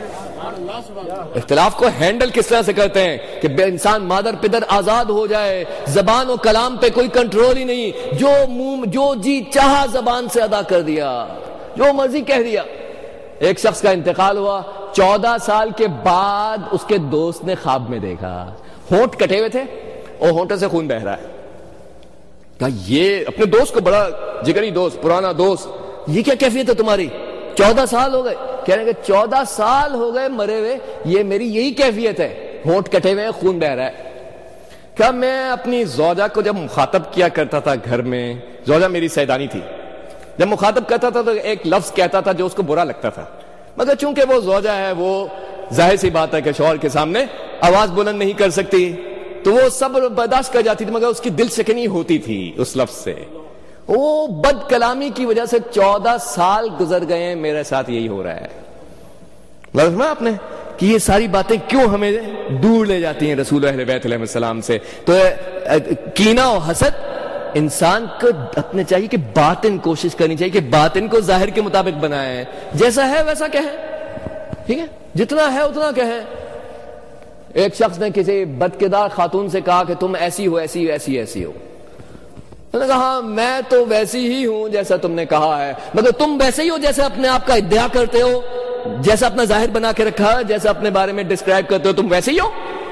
Speaker 1: اختلاف کو ہینڈل کس طرح سے کرتے ہیں کہ انسان مادر پدر آزاد ہو جائے، زبان و کلام پہ کوئی کنٹرول ہی نہیں، جو منہ جو جی چاہا زبان سے ادا کر دیا، جو مرضی کہہ دیا. ایک شخص کا انتقال ہوا، چودہ سال کے بعد اس کے دوست نے خواب میں دیکھا ہونٹ کٹے ہوئے تھے اور ہونٹوں سے خون بہ رہا ہے. کہا یہ اپنے دوست کو، بڑا جگری دوست، پرانا دوست، یہ کیا کیفیت ہے تمہاری؟ چودہ سال ہو گئے. کہہ رہے ہیں کہ چودہ سال ہو گئے مرے ہوئے، یہ میری یہی کیفیت ہے، ہونٹ کٹے ہوئے، خون بہ رہا ہے. کیا میں اپنی زوجہ کو جب مخاطب کیا کرتا تھا گھر میں، زوجہ میری سیدانی تھی، جب مخاطب کرتا تھا تو ایک لفظ کہتا تھا جو اس کو برا لگتا تھا، مگر چونکہ وہ زوجہ ہے، وہ ظاہر سی بات ہے کہ شوہر کے سامنے آواز بلند نہیں کر سکتی، تو وہ صبر برداشت کر جاتی تھی، مگر اس کی دل شکنی ہوتی تھی اس لفظ سے. وہ بد کلامی کی وجہ سے چودہ سال گزر گئے ہیں، میرے ساتھ یہی ہو رہا ہے. لازمہ آپ نے کہ یہ ساری باتیں کیوں ہمیں دور لے جاتی ہیں رسول اہل بیت علیہ السلام سے. تو کینہ اور حسد انسان کو اپنے چاہیے کہ باطن کوشش کرنی چاہیے کہ باطن کو ظاہر کے مطابق بنائے، جیسا ہے ویسا کہیں، ٹھیک ہے، جتنا ہے اتنا کہیں. ایک شخص نے کسی بدکردار خاتون سے کہا کہ تم ایسی ہو ایسی ایسی ایسی ہو. انہوں نے کہا میں تو ویسی ہی ہوں جیسا تم نے کہا ہے، مگر تم ویسے ہی ہو جیسے اپنے آپ کا ادعا کرتے ہو، جیسا اپنا ظاہر بنا کے رکھا ہے، جیسا اپنے بارے میں ڈسکرائب کرتے ہو، تم ویسے ہی ہو.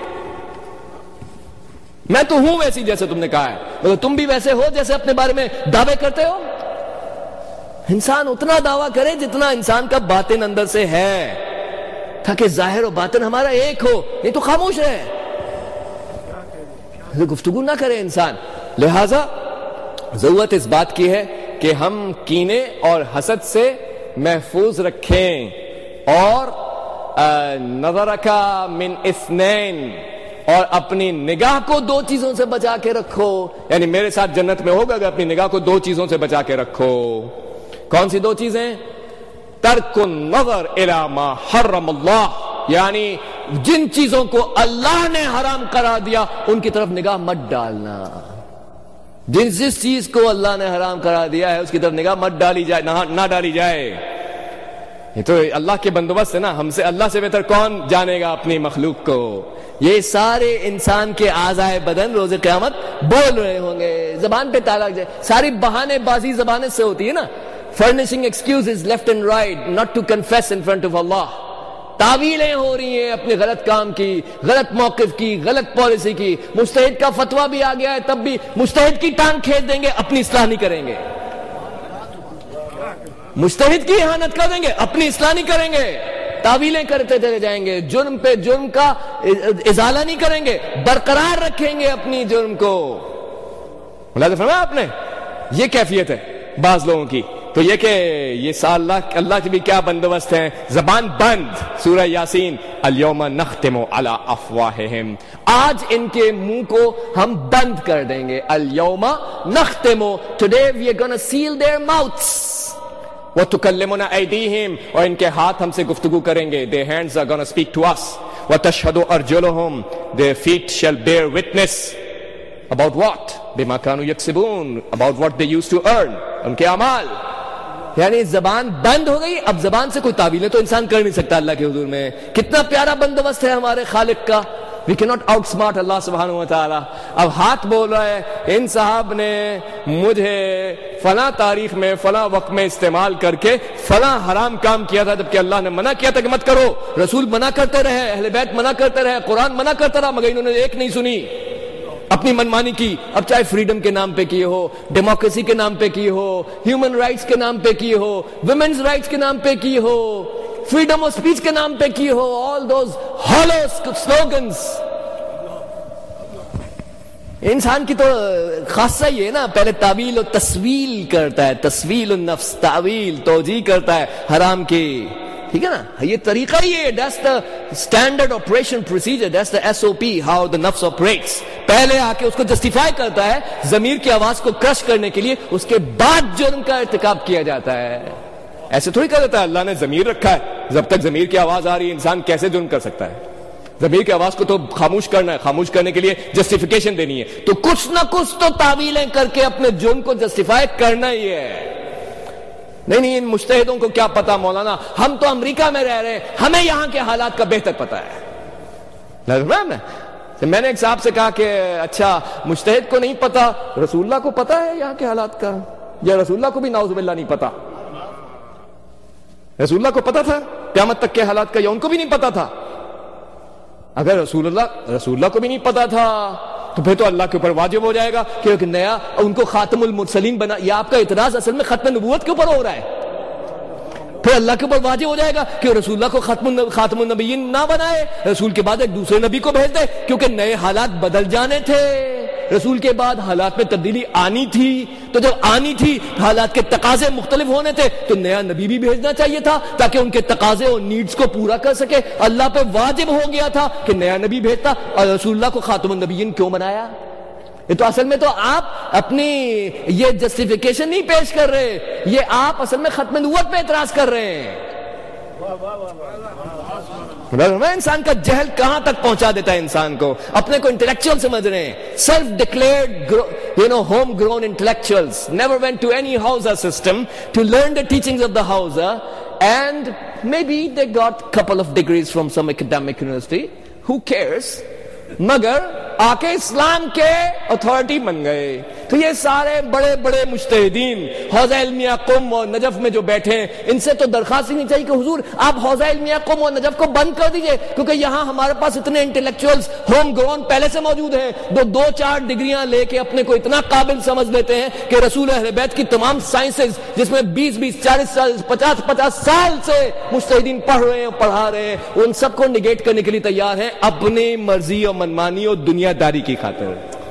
Speaker 1: میں تو ہوں ویسی جیسے تم نے کہا ہے، مگر تم بھی ویسے ہو جیسے اپنے بارے میں دعوے کرتے ہو. انسان اتنا دعویٰ کرے جتنا انسان کا باطن اندر سے ہے، تاکہ ظاہر و باطن ہمارا ایک ہو. نہیں تو خاموش رہے، گفتگو نہ کرے انسان. لہذا ضرورت اس بات کی ہے کہ ہم کینے اور حسد سے محفوظ رکھیں. اور نظرک من اثنین، اور اپنی نگاہ کو دو چیزوں سے بچا کے رکھو. یعنی میرے ساتھ جنت میں ہوگا اگر اپنی نگاہ کو دو چیزوں سے بچا کے رکھو. کون سی دو چیزیں؟ ترک النظر الی ما حرم اللہ، یعنی جن چیزوں کو اللہ نے حرام قرار دیا ان کی طرف نگاہ مت ڈالنا. جس جس چیز کو اللہ نے حرام کرا دیا ہے اس کی طرف نگاہ مت ڈالی جائے، نہ ڈالی جائے. یہ تو اللہ کے بندوبست ہے نا. ہم سے اللہ سے بہتر کون جانے گا اپنی مخلوق کو. یہ سارے انسان کے اعضائے بدن روز قیامت بول رہے ہوں گے. زبان پہ تالا جائے. ساری بہانے بازی زبان سے ہوتی ہے نا. Furnishing excuses left and right not to confess in front of اللہ. تعویلیں ہو رہی ہیں اپنے غلط کام کی، غلط موقف کی، غلط پالیسی کی. مجتہد کا فتویٰ بھی آ گیا ہے تب بھی مجتہد کی ٹانگ کھینچ دیں گے، اپنی اصلاح نہیں کریں گے. مجتہد کی اہانت کر دیں گے، اپنی اصلاح نہیں کریں گے. تعویلیں کرتے چلے جائیں گے، جرم پہ جرم کا ازالہ نہیں کریں گے، برقرار رکھیں گے اپنی جرم کو. ملاحظہ فرمایا آپ نے؟ یہ کیفیت ہے بعض لوگوں کی. تو یہ کہ یہ سال اللہ اللہ کے بھی کیا بندوبست ہیں. زبان بند. سورہ یاسین الیوم نختم علی افواہہم، آج ان کے منہ کو ہم بند کر دیں گے. الیوم نختم، today we are gonna seal their mouths. وَتُكَلِّمُنَا أَيْدِيهِمْ، اور ان کے ہاتھ ہم سے گفتگو کریں گے. Their hands are gonna speak to us. وَتَشْهَدُ أَرْجُلُهُمْ، their feet shall bear witness. About what؟ بِمَا كَانُوا يَكْسِبُونَ، about what they used to earn، ان کے اعمال. یعنی زبان بند ہو گئی. اب زبان سے کوئی تعویلیں تو انسان کر نہیں سکتا اللہ کے حضور میں. کتنا پیارا بندوبست ہے ہمارے خالق کا. We cannot outsmart اللہ سبحانہ و تعالی. اب ہاتھ بول رہا ہے ان صاحب نے مجھے فلاں تاریخ میں فلاں وقت میں استعمال کر کے فلاں حرام کام کیا تھا، جبکہ اللہ نے منع کیا تھا کہ مت کرو. رسول منع کرتے رہے، اہل بیت منع کرتے رہے، قرآن منع کرتا رہا، مگر انہوں نے ایک نہیں سنی، اپنی منمانی کی. اب چاہے فریڈم کے نام پہ کی ہو، ڈیموکریسی کے نام پہ کی ہو، ہیومن رائٹس کے نام پہ کی ہو، ویمنز رائٹس کے نام پہ کی ہو، فریڈم آف اسپیچ کے نام پہ کی ہو. All those ہالو slogans. انسان کی تو خاصہ یہ ہے نا، پہلے تعویل و تسویل کرتا ہے. تسویل النفس، تعویل توجیہ کرتا ہے حرام کی. ٹھیک ہے نا. یہ طریقہ ہی ہے. That's the standard operation procedure. That's the S O P how the nafs operates. پہلے آ کے اس کو جسٹیفائی کرتا ہے ضمیر کی آواز کو کرش کرنے کے لیے، اس کے بعد جرم کا ارتکاب کیا جاتا ہے. ایسے تھوڑی کر دیتا ہے اللہ نے ضمیر رکھا ہے، جب تک ضمیر کی آواز آ رہی ہے انسان کیسے جرم کر سکتا ہے. ضمیر کی آواز کو تو خاموش کرنا ہے، خاموش کرنے کے لیے جسٹیفیکیشن دینی ہے. تو کچھ نہ کچھ تو تعویلیں کر کے اپنے جرم کو جسٹیفائی کرنا ہی ہے. نہیں نہیں ان مجتہدوں کو کیا پتا مولانا، ہم تو امریکہ میں رہ رہے ہیں، ہمیں یہاں کے حالات کا بہتر پتا ہے. میں نے ایک صاحب سے کہا کہ اچھا مجتہد کو نہیں پتا، رسول اللہ کو پتا ہے یہاں کے حالات کا، یا رسول اللہ کو بھی نعوذ باللہ نہیں پتا؟ رسول اللہ کو پتا تھا قیامت تک کے حالات کا، یا ان کو بھی نہیں پتا تھا؟ اگر رسول اللہ رسول اللہ کو بھی نہیں پتا تھا تو پھر تو اللہ کے اوپر واجب ہو جائے گا کہ ایک نیا ان کو خاتم المرسلین بنا. یہ آپ کا اعتراض اصل میں ختم نبوت کے اوپر ہو رہا ہے. پھر اللہ کے اوپر واجب ہو جائے گا کہ رسول اللہ کو ختم خاتم النبیین نہ بنائے، رسول کے بعد ایک دوسرے نبی کو بھیج دے، کیونکہ نئے حالات بدل جانے تھے. رسول کے بعد حالات میں تبدیلی آنی تھی، تو جب آنی تھی حالات کے تقاضے مختلف ہونے تھے تو نیا نبی بھی بھیجنا چاہیے تھا تاکہ ان کے تقاضے اور نیڈز کو پورا کر سکے. اللہ پہ واجب ہو گیا تھا کہ نیا نبی بھیجتا، اور رسول اللہ کو خاتم النبیین کیوں بنایا؟ یہ تو اصل میں تو آپ اپنی یہ جسٹیفیکیشن نہیں پیش کر رہے، یہ آپ اصل میں ختم نبوت پہ اعتراض کر رہے ہیں. انسان کا جہل کہاں تک پہنچا دیتا ہے انسان کو. اپنے کو انٹلیکچوئل سمجھ رہے ہیں، self declared you know home grown intellectuals, never went to any ہاؤزر system to learn the teachings of the hausa, and maybe they got couple of degrees from some academic university, who cares. مگر آ کے اسلام کے authority بن گئے. تو یہ سارے بڑے بڑے مجتہدین حوزہ علمیہ قم اور نجف میں جو بیٹھے ہیں، ان سے تو درخواست ہی نہیں چاہیے کہ حضور آپ حوزہ علمیہ قم اور نجف کو بند کر دیجئے، کیونکہ یہاں ہمارے پاس اتنے انٹلیکچوئلز ہوم گراؤنڈ پہلے سے موجود ہیں، جو دو چار ڈگریاں لے کے اپنے کو اتنا قابل سمجھ لیتے ہیں کہ رسول اہل بیت کی تمام سائنسز جس میں بیس بیس چالیس سال پچاس پچاس سال سے مجتہدین پڑھ رہے ہیں پڑھا رہے ہیں، ان سب کو نگیٹ کرنے کے لیے تیار ہیں اپنی مرضی اور منمانی اور دنیا داری کی خاطر.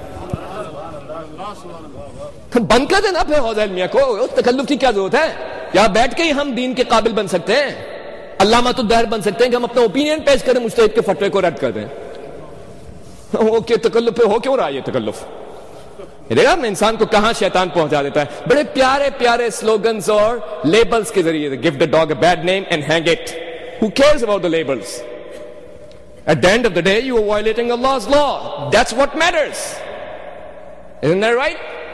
Speaker 1: بند کر دینا پھر حوزہ علمیہ کو، اس تکلف کی کیا ضرورت ہے؟ یا بیٹھ کے ہی ہم دین کے قابل بن سکتے ہیں، علامۃ الدہر بن سکتے ہیں کہ ہم اپنا اوپینین پیش کریں، مجتہد کے فتوے کو رد کر دیں. وہ کہ تکلف پہ ہو کیوں رہا یہ تکلف؟ دیکھا میں انسان کو کہاں شیطان پہنچا دیتا ہے. بڑے پیارے پیارے سلوگنز اور لیبلز کے ذریعے. Give the dog a bad name and hang it. Who cares about the labels? At the end of the day, you are violating Allah's law. That's what matters. Isn't that right?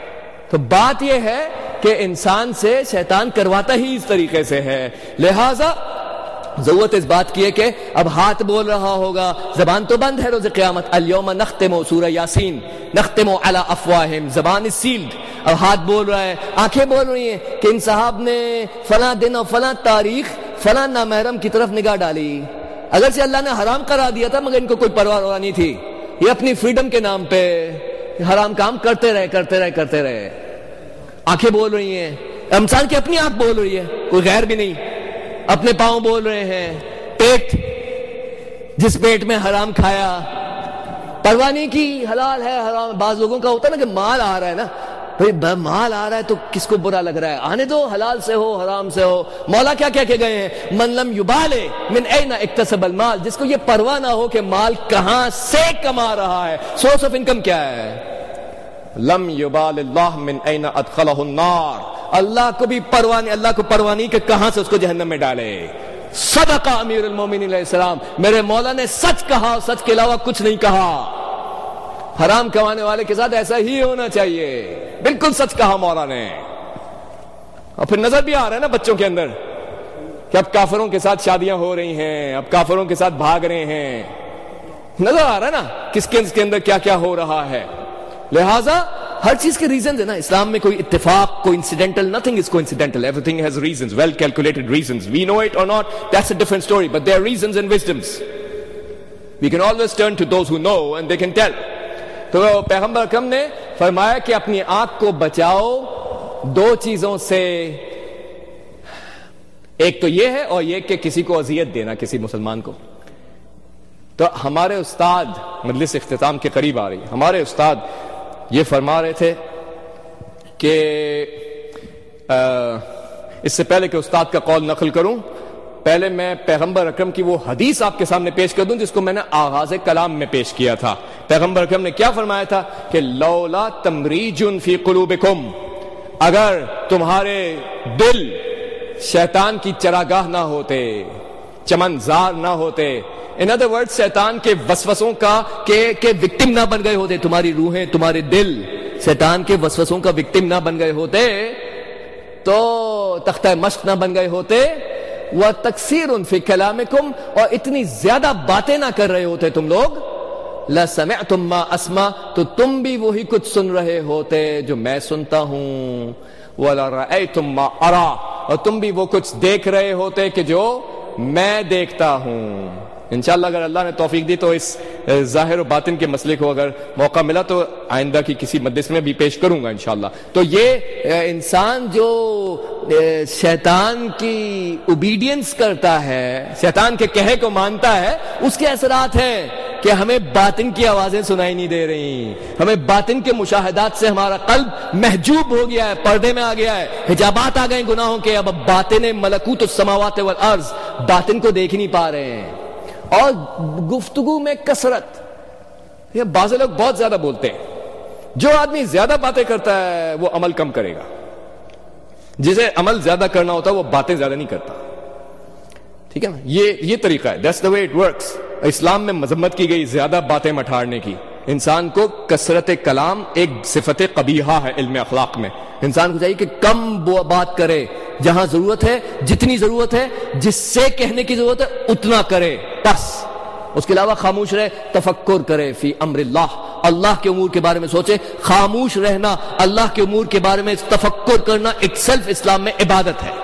Speaker 1: تو بات یہ ہے کہ انسان سے شیطان کرواتا ہی اس طریقے سے ہے. لہذا ضرورت اس بات کی ہے کہ اب ہاتھ بول رہا ہوگا, زبان تو بند ہے روز قیامت. الیوم نختم, سورہ یاسین, نختم علی افواہہم, زبان از سیلڈ. اب ہاتھ بول رہا ہے, آنکھیں بول رہی ہیں کہ ان صاحب نے فلاں دن اور فلاں تاریخ فلاں نامحرم کی طرف نگاہ ڈالی. اگرچہ اللہ نے حرام کرا دیا تھا مگر ان کو کوئی پرواہ نہیں تھی, یہ اپنی فریڈم کے نام پہ حرام کام کرتے رہے کرتے رہے کرتے رہے. آنکھیں بول رہی ہیں, انسان کی اپنی آنکھ بول رہی ہے, کوئی غیر بھی نہیں. اپنے پاؤں بول رہے ہیں, پیٹ, جس پیٹ میں حرام کھایا, پرواہ نہیں کی حلال ہے حرام. بعض لوگوں کا ہوتا ہے نا کہ مال آ رہا ہے نا, بھئی مال آ رہا ہے تو کس کو برا لگ رہا ہے, آنے دو, حلال سے ہو حرام سے ہو. مولا کیا کہہ کے گئے ہیں, من لم یبالے من این اکتسب المال, جس کو یہ پرواہ نہ ہو کہ مال کہاں سے کما رہا ہے, سورس آف انکم کیا ہے. لم یبال اللہ من این ادخلہ النار, اللہ کو بھی پرواہ نہیں, اللہ کو پرواہ نہیں کہ کہاں سے اس کو جہنم میں ڈالے. صدق امیر المومنین علیہ السلام, میرے مولا نے سچ کہا, سچ کے علاوہ کچھ نہیں کہا. حرام کمانے والے کے ساتھ ایسا ہی ہونا چاہیے, بالکل سچ کہا مولا نے. اور پھر نظر بھی آ رہا ہے نا بچوں کے اندر کہ اب کافروں کے ساتھ شادیاں ہو رہی ہیں, اب کافروں کے ساتھ بھاگ رہے ہیں, نظر آ رہا ہے نا کس کے اندر کیا کیا ہو رہا ہے. لہذا ہر چیز کے ریزنز ہیں نا, اسلام میں کوئی اتفاق, کوئی انسیڈنٹل, nothing is coincidental, everything has reasons, well calculated reasons. We know it or not, that's a different story, but there are reasons and wisdoms. We can always turn to those who know and they can tell. تو پیغمبر اکرم نے فرمایا کہ اپنی آنکھ کو بچاؤ دو چیزوں سے, ایک تو یہ ہے اور یہ کہ کسی کو اذیت دینا, کسی مسلمان کو. تو ہمارے استاد, مجلس اختتام کے قریب آ رہی ہے, ہمارے استاد یہ فرما رہے تھے کہ اس سے پہلے کہ استاد کا قول نقل کروں, پہلے میں پیغمبر اکرم کی وہ حدیث آپ کے سامنے پیش کر دوں جس کو میں نے آغاز کلام میں پیش کیا تھا. پیغمبر اکرم نے کیا فرمایا تھا کہ لولا تمریج فی قلوبکم, اگر تمہارے دل شیطان کی چراگاہ نہ ہوتے, چمنزار نہ ہوتے, ان ادر ورڈ شیطان کے وسوسوں کا کہ کہ وکٹم نہ بن گئے ہوتے, تمہاری روحیں, تمہارے دل شیطان کے وسوسوں کا وکٹم نہ بن گئے ہوتے, تو تختہ مشق نہ بن گئے ہوتے, وَتَكْسِيرٌ فِي كَلَامِكُمْ, اور اتنی زیادہ باتیں نہ کر رہے ہوتے تم لوگ, لَسَمِعْتُمْ مَا أَسْمَعُ, تو تم بھی وہی کچھ سن رہے ہوتے جو میں سنتا ہوں, وَلَرَأَيْتُمْ مَا أَرَى, اور تم بھی وہ کچھ دیکھ رہے ہوتے کہ جو میں دیکھتا ہوں. انشاءاللہ اگر اللہ نے توفیق دی تو اس ظاہر و باطن کے مسئلے کو اگر موقع ملا تو آئندہ کی کسی مجلس میں بھی پیش کروں گا انشاءاللہ. تو یہ انسان جو شیطان کی اوبیڈینس کرتا ہے, شیطان کے کہے کو مانتا ہے, اس کے اثرات ہیں کہ ہمیں باطن کی آوازیں سنائی نہیں دے رہی, ہمیں باطن کے مشاہدات سے ہمارا قلب محجوب ہو گیا ہے, پردے میں آ گیا ہے, حجابات آ گئے گناہوں کے. اب باطن ملکوت السماوات والارض, باطن کو دیکھ نہیں پا رہے ہیں. اور گفتگو میں کثرت, یہ بعض لوگ بہت زیادہ بولتے ہیں. جو آدمی زیادہ باتیں کرتا ہے وہ عمل کم کرے گا, جسے عمل زیادہ کرنا ہوتا ہے وہ باتیں زیادہ نہیں کرتا. ٹھیک ہے نا, یہ یہ طریقہ ہے, that's the way it works. اسلام میں مذمت کی گئی زیادہ باتیں مٹھاڑنے کی. انسان کو کثرت کلام ایک صفت قبیحہ ہے علم اخلاق میں. انسان کو چاہیے کہ کم بات کرے, جہاں ضرورت ہے, جتنی ضرورت ہے, جس سے کہنے کی ضرورت ہے اتنا کرے بس, اس کے علاوہ خاموش رہے. تفکر کرے فی امر اللہ, اللہ کے امور کے بارے میں سوچے. خاموش رہنا, اللہ کے امور کے بارے میں تفکر کرنا اٹ سیلف اسلام میں عبادت ہے.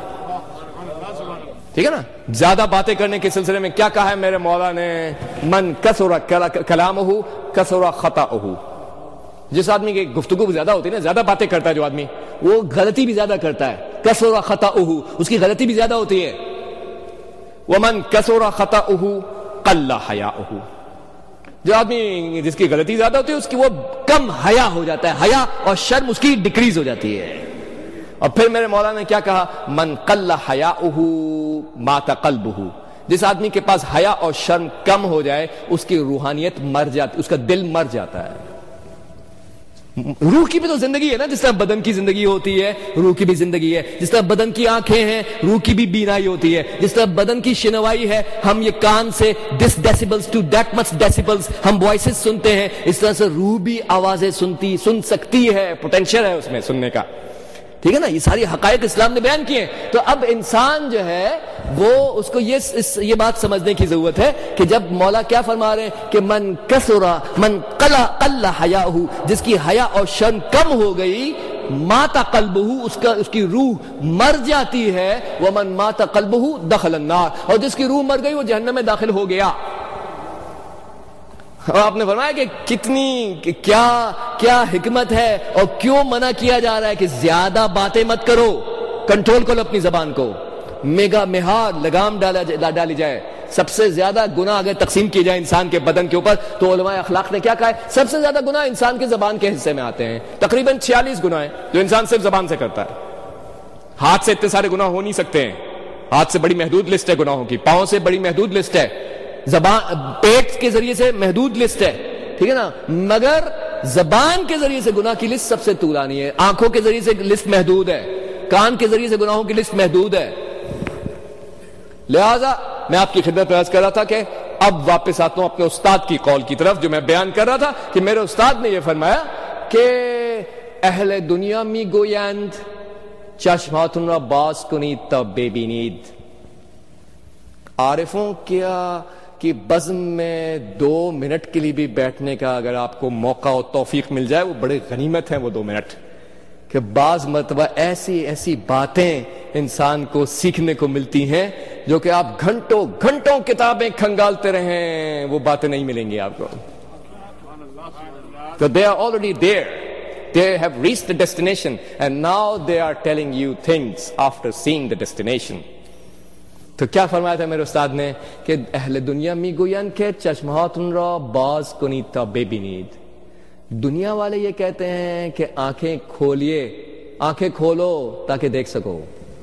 Speaker 1: ٹھیک ہے نا. زیادہ باتیں کرنے کے سلسلے میں کیا کہا ہے میرے مولا نے, من کثر کلامہ کثر خطأہ. جس آدمی کی گفتگو زیادہ ہوتی ہے نا, زیادہ باتیں کرتا ہے جو آدمی, وہ غلطی بھی زیادہ کرتا ہے. کثر خطأہ, اس کی غلطی بھی زیادہ ہوتی ہے. ومن کثر خطأہ قل حیاؤہ, جو آدمی جس کی غلطی زیادہ ہوتی ہے اس کی وہ کم حیا ہو جاتا ہے, حیا اور شرم اس کی ڈکریز ہو جاتی ہے. اور پھر میرے مولا نے کیا کہا, من قل حیاؤہ مات قلبہ, جس آدمی کے پاس حیا اور شرم کم ہو جائے اس کی روحانیت مر جاتی, اس کا دل مر جاتا ہے. روح کی بھی تو زندگی ہے نا، جس طرح بدن کی زندگی ہوتی ہے روح کی بھی زندگی ہے، جس طرح بدن کی آنکھیں ہیں روح کی بھی بینائی ہوتی ہے، جس طرح بدن کی شنوائی ہے، ہم یہ کان سے دس ڈیسیبلز ٹو دیٹ مچ ڈیسیبلز ہم وائسز سنتے ہیں، اس طرح سے روح بھی آوازیں سنتی سن سکتی ہے، پوٹینشیل ہے اس میں سننے کا، ٹھیک ہے نا. یہ ساری حقائق اسلام نے بیان کیے ہیں. تو اب انسان جو ہے وہ اس کو یہ اس یہ بات سمجھنے کی ضرورت ہے کہ جب مولا کیا فرما رہے ہیں کہ من کسرا من قلا قل حیاءہ، جس کی حیا اور شرم کم ہو گئی، مات قلبہ، اس کا اس کی روح مر جاتی ہے، ومن مات قلبہ دخل النار، اور جس کی روح مر گئی وہ جہنم میں داخل ہو گیا. اور آپ نے فرمایا کہ کتنی کیا کیا حکمت ہے اور کیوں منع کیا جا رہا ہے کہ زیادہ باتیں مت کرو، کنٹرول کرو اپنی زبان کو. میگا مہار لگام ڈالا ڈالی جائے. سب سے زیادہ گناہ اگر تقسیم کی جائے انسان کے بدن کے اوپر تو علماء اخلاق نے کیا کہا ہے؟ سب سے زیادہ گناہ انسان کے زبان کے حصے میں آتے ہیں. تقریباً چھیالیس گناہ ہیں جو انسان صرف زبان سے کرتا ہے. ہاتھ سے اتنے سارے گناہ ہو نہیں سکتے ہیں، ہاتھ سے بڑی محدود لسٹ ہے گناہوں کی، پاؤں سے بڑی محدود لسٹ ہے، زبان پیٹ کے ذریعے سے محدود لسٹ ہے، ٹھیک ہے نا. مگر زبان کے ذریعے سے گناہ کی لسٹ سب سے طولانی ہے. آنکھوں کے ذریعے سے لسٹ محدود ہے، کان کے ذریعے سے گناہوں کی لسٹ محدود ہے. لہذا میں آپ کی خدمت میں عرض کر رہا تھا کہ اب واپس آتا ہوں اپنے استاد کی قول کی طرف، جو میں بیان کر رہا تھا کہ میرے استاد نے یہ فرمایا کہ اہل دنیا می گویند چشماتون را باز کنید تا ببینید. عارفوں کیا کہ بزم میں دو منٹ کے لیے بھی بیٹھنے کا اگر آپ کو موقع اور توفیق مل جائے وہ بڑے غنیمت ہیں وہ دو منٹ، کہ بعض مرتبہ ایسی ایسی باتیں انسان کو سیکھنے کو ملتی ہیں جو کہ آپ گھنٹوں گھنٹوں کتابیں کھنگالتے رہیں وہ باتیں نہیں ملیں گی آپ کو. So they are already there. They have reached the destination and now they are telling you things after seeing the destination. تو کیا فرمایا تھا میرے استاد نے کہ اہل دنیا می گویند کہ چشمہاتون را باز کنید تا ببینید. دنیا والے یہ کہتے ہیں کہ آنکھیں کھولیے، آنکھیں کھولو تاکہ دیکھ سکو.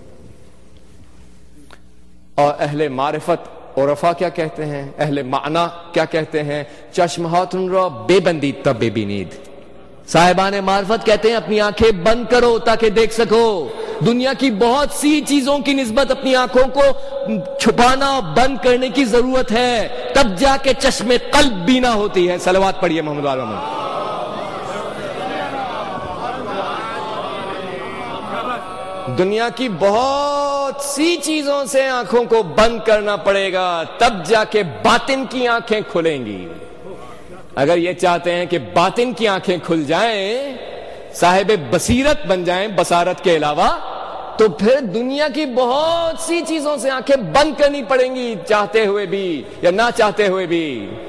Speaker 1: اور اہل معرفت عرفا کیا کہتے ہیں، اہل معنی کیا کہتے ہیں، چشمہاتون را بے بندید تا ببینید. صاحبان معرفت کہتے ہیں اپنی آنکھیں بند کرو تاکہ دیکھ سکو. دنیا کی بہت سی چیزوں کی نسبت اپنی آنکھوں کو چھپانا بند کرنے کی ضرورت ہے، تب جا کے چشم قلب بینا ہوتی ہے. صلوات پڑھیے محمد وال محمد. دنیا کی بہت سی چیزوں سے آنکھوں کو بند کرنا پڑے گا تب جا کے باطن کی آنکھیں کھلیں گی. اگر یہ چاہتے ہیں کہ باطن کی آنکھیں کھل جائیں، صاحب بصیرت بن جائیں بصارت کے علاوہ، تو پھر دنیا کی بہت سی چیزوں سے آنکھیں بند کرنی پڑیں گی چاہتے ہوئے بھی یا نہ چاہتے ہوئے بھی.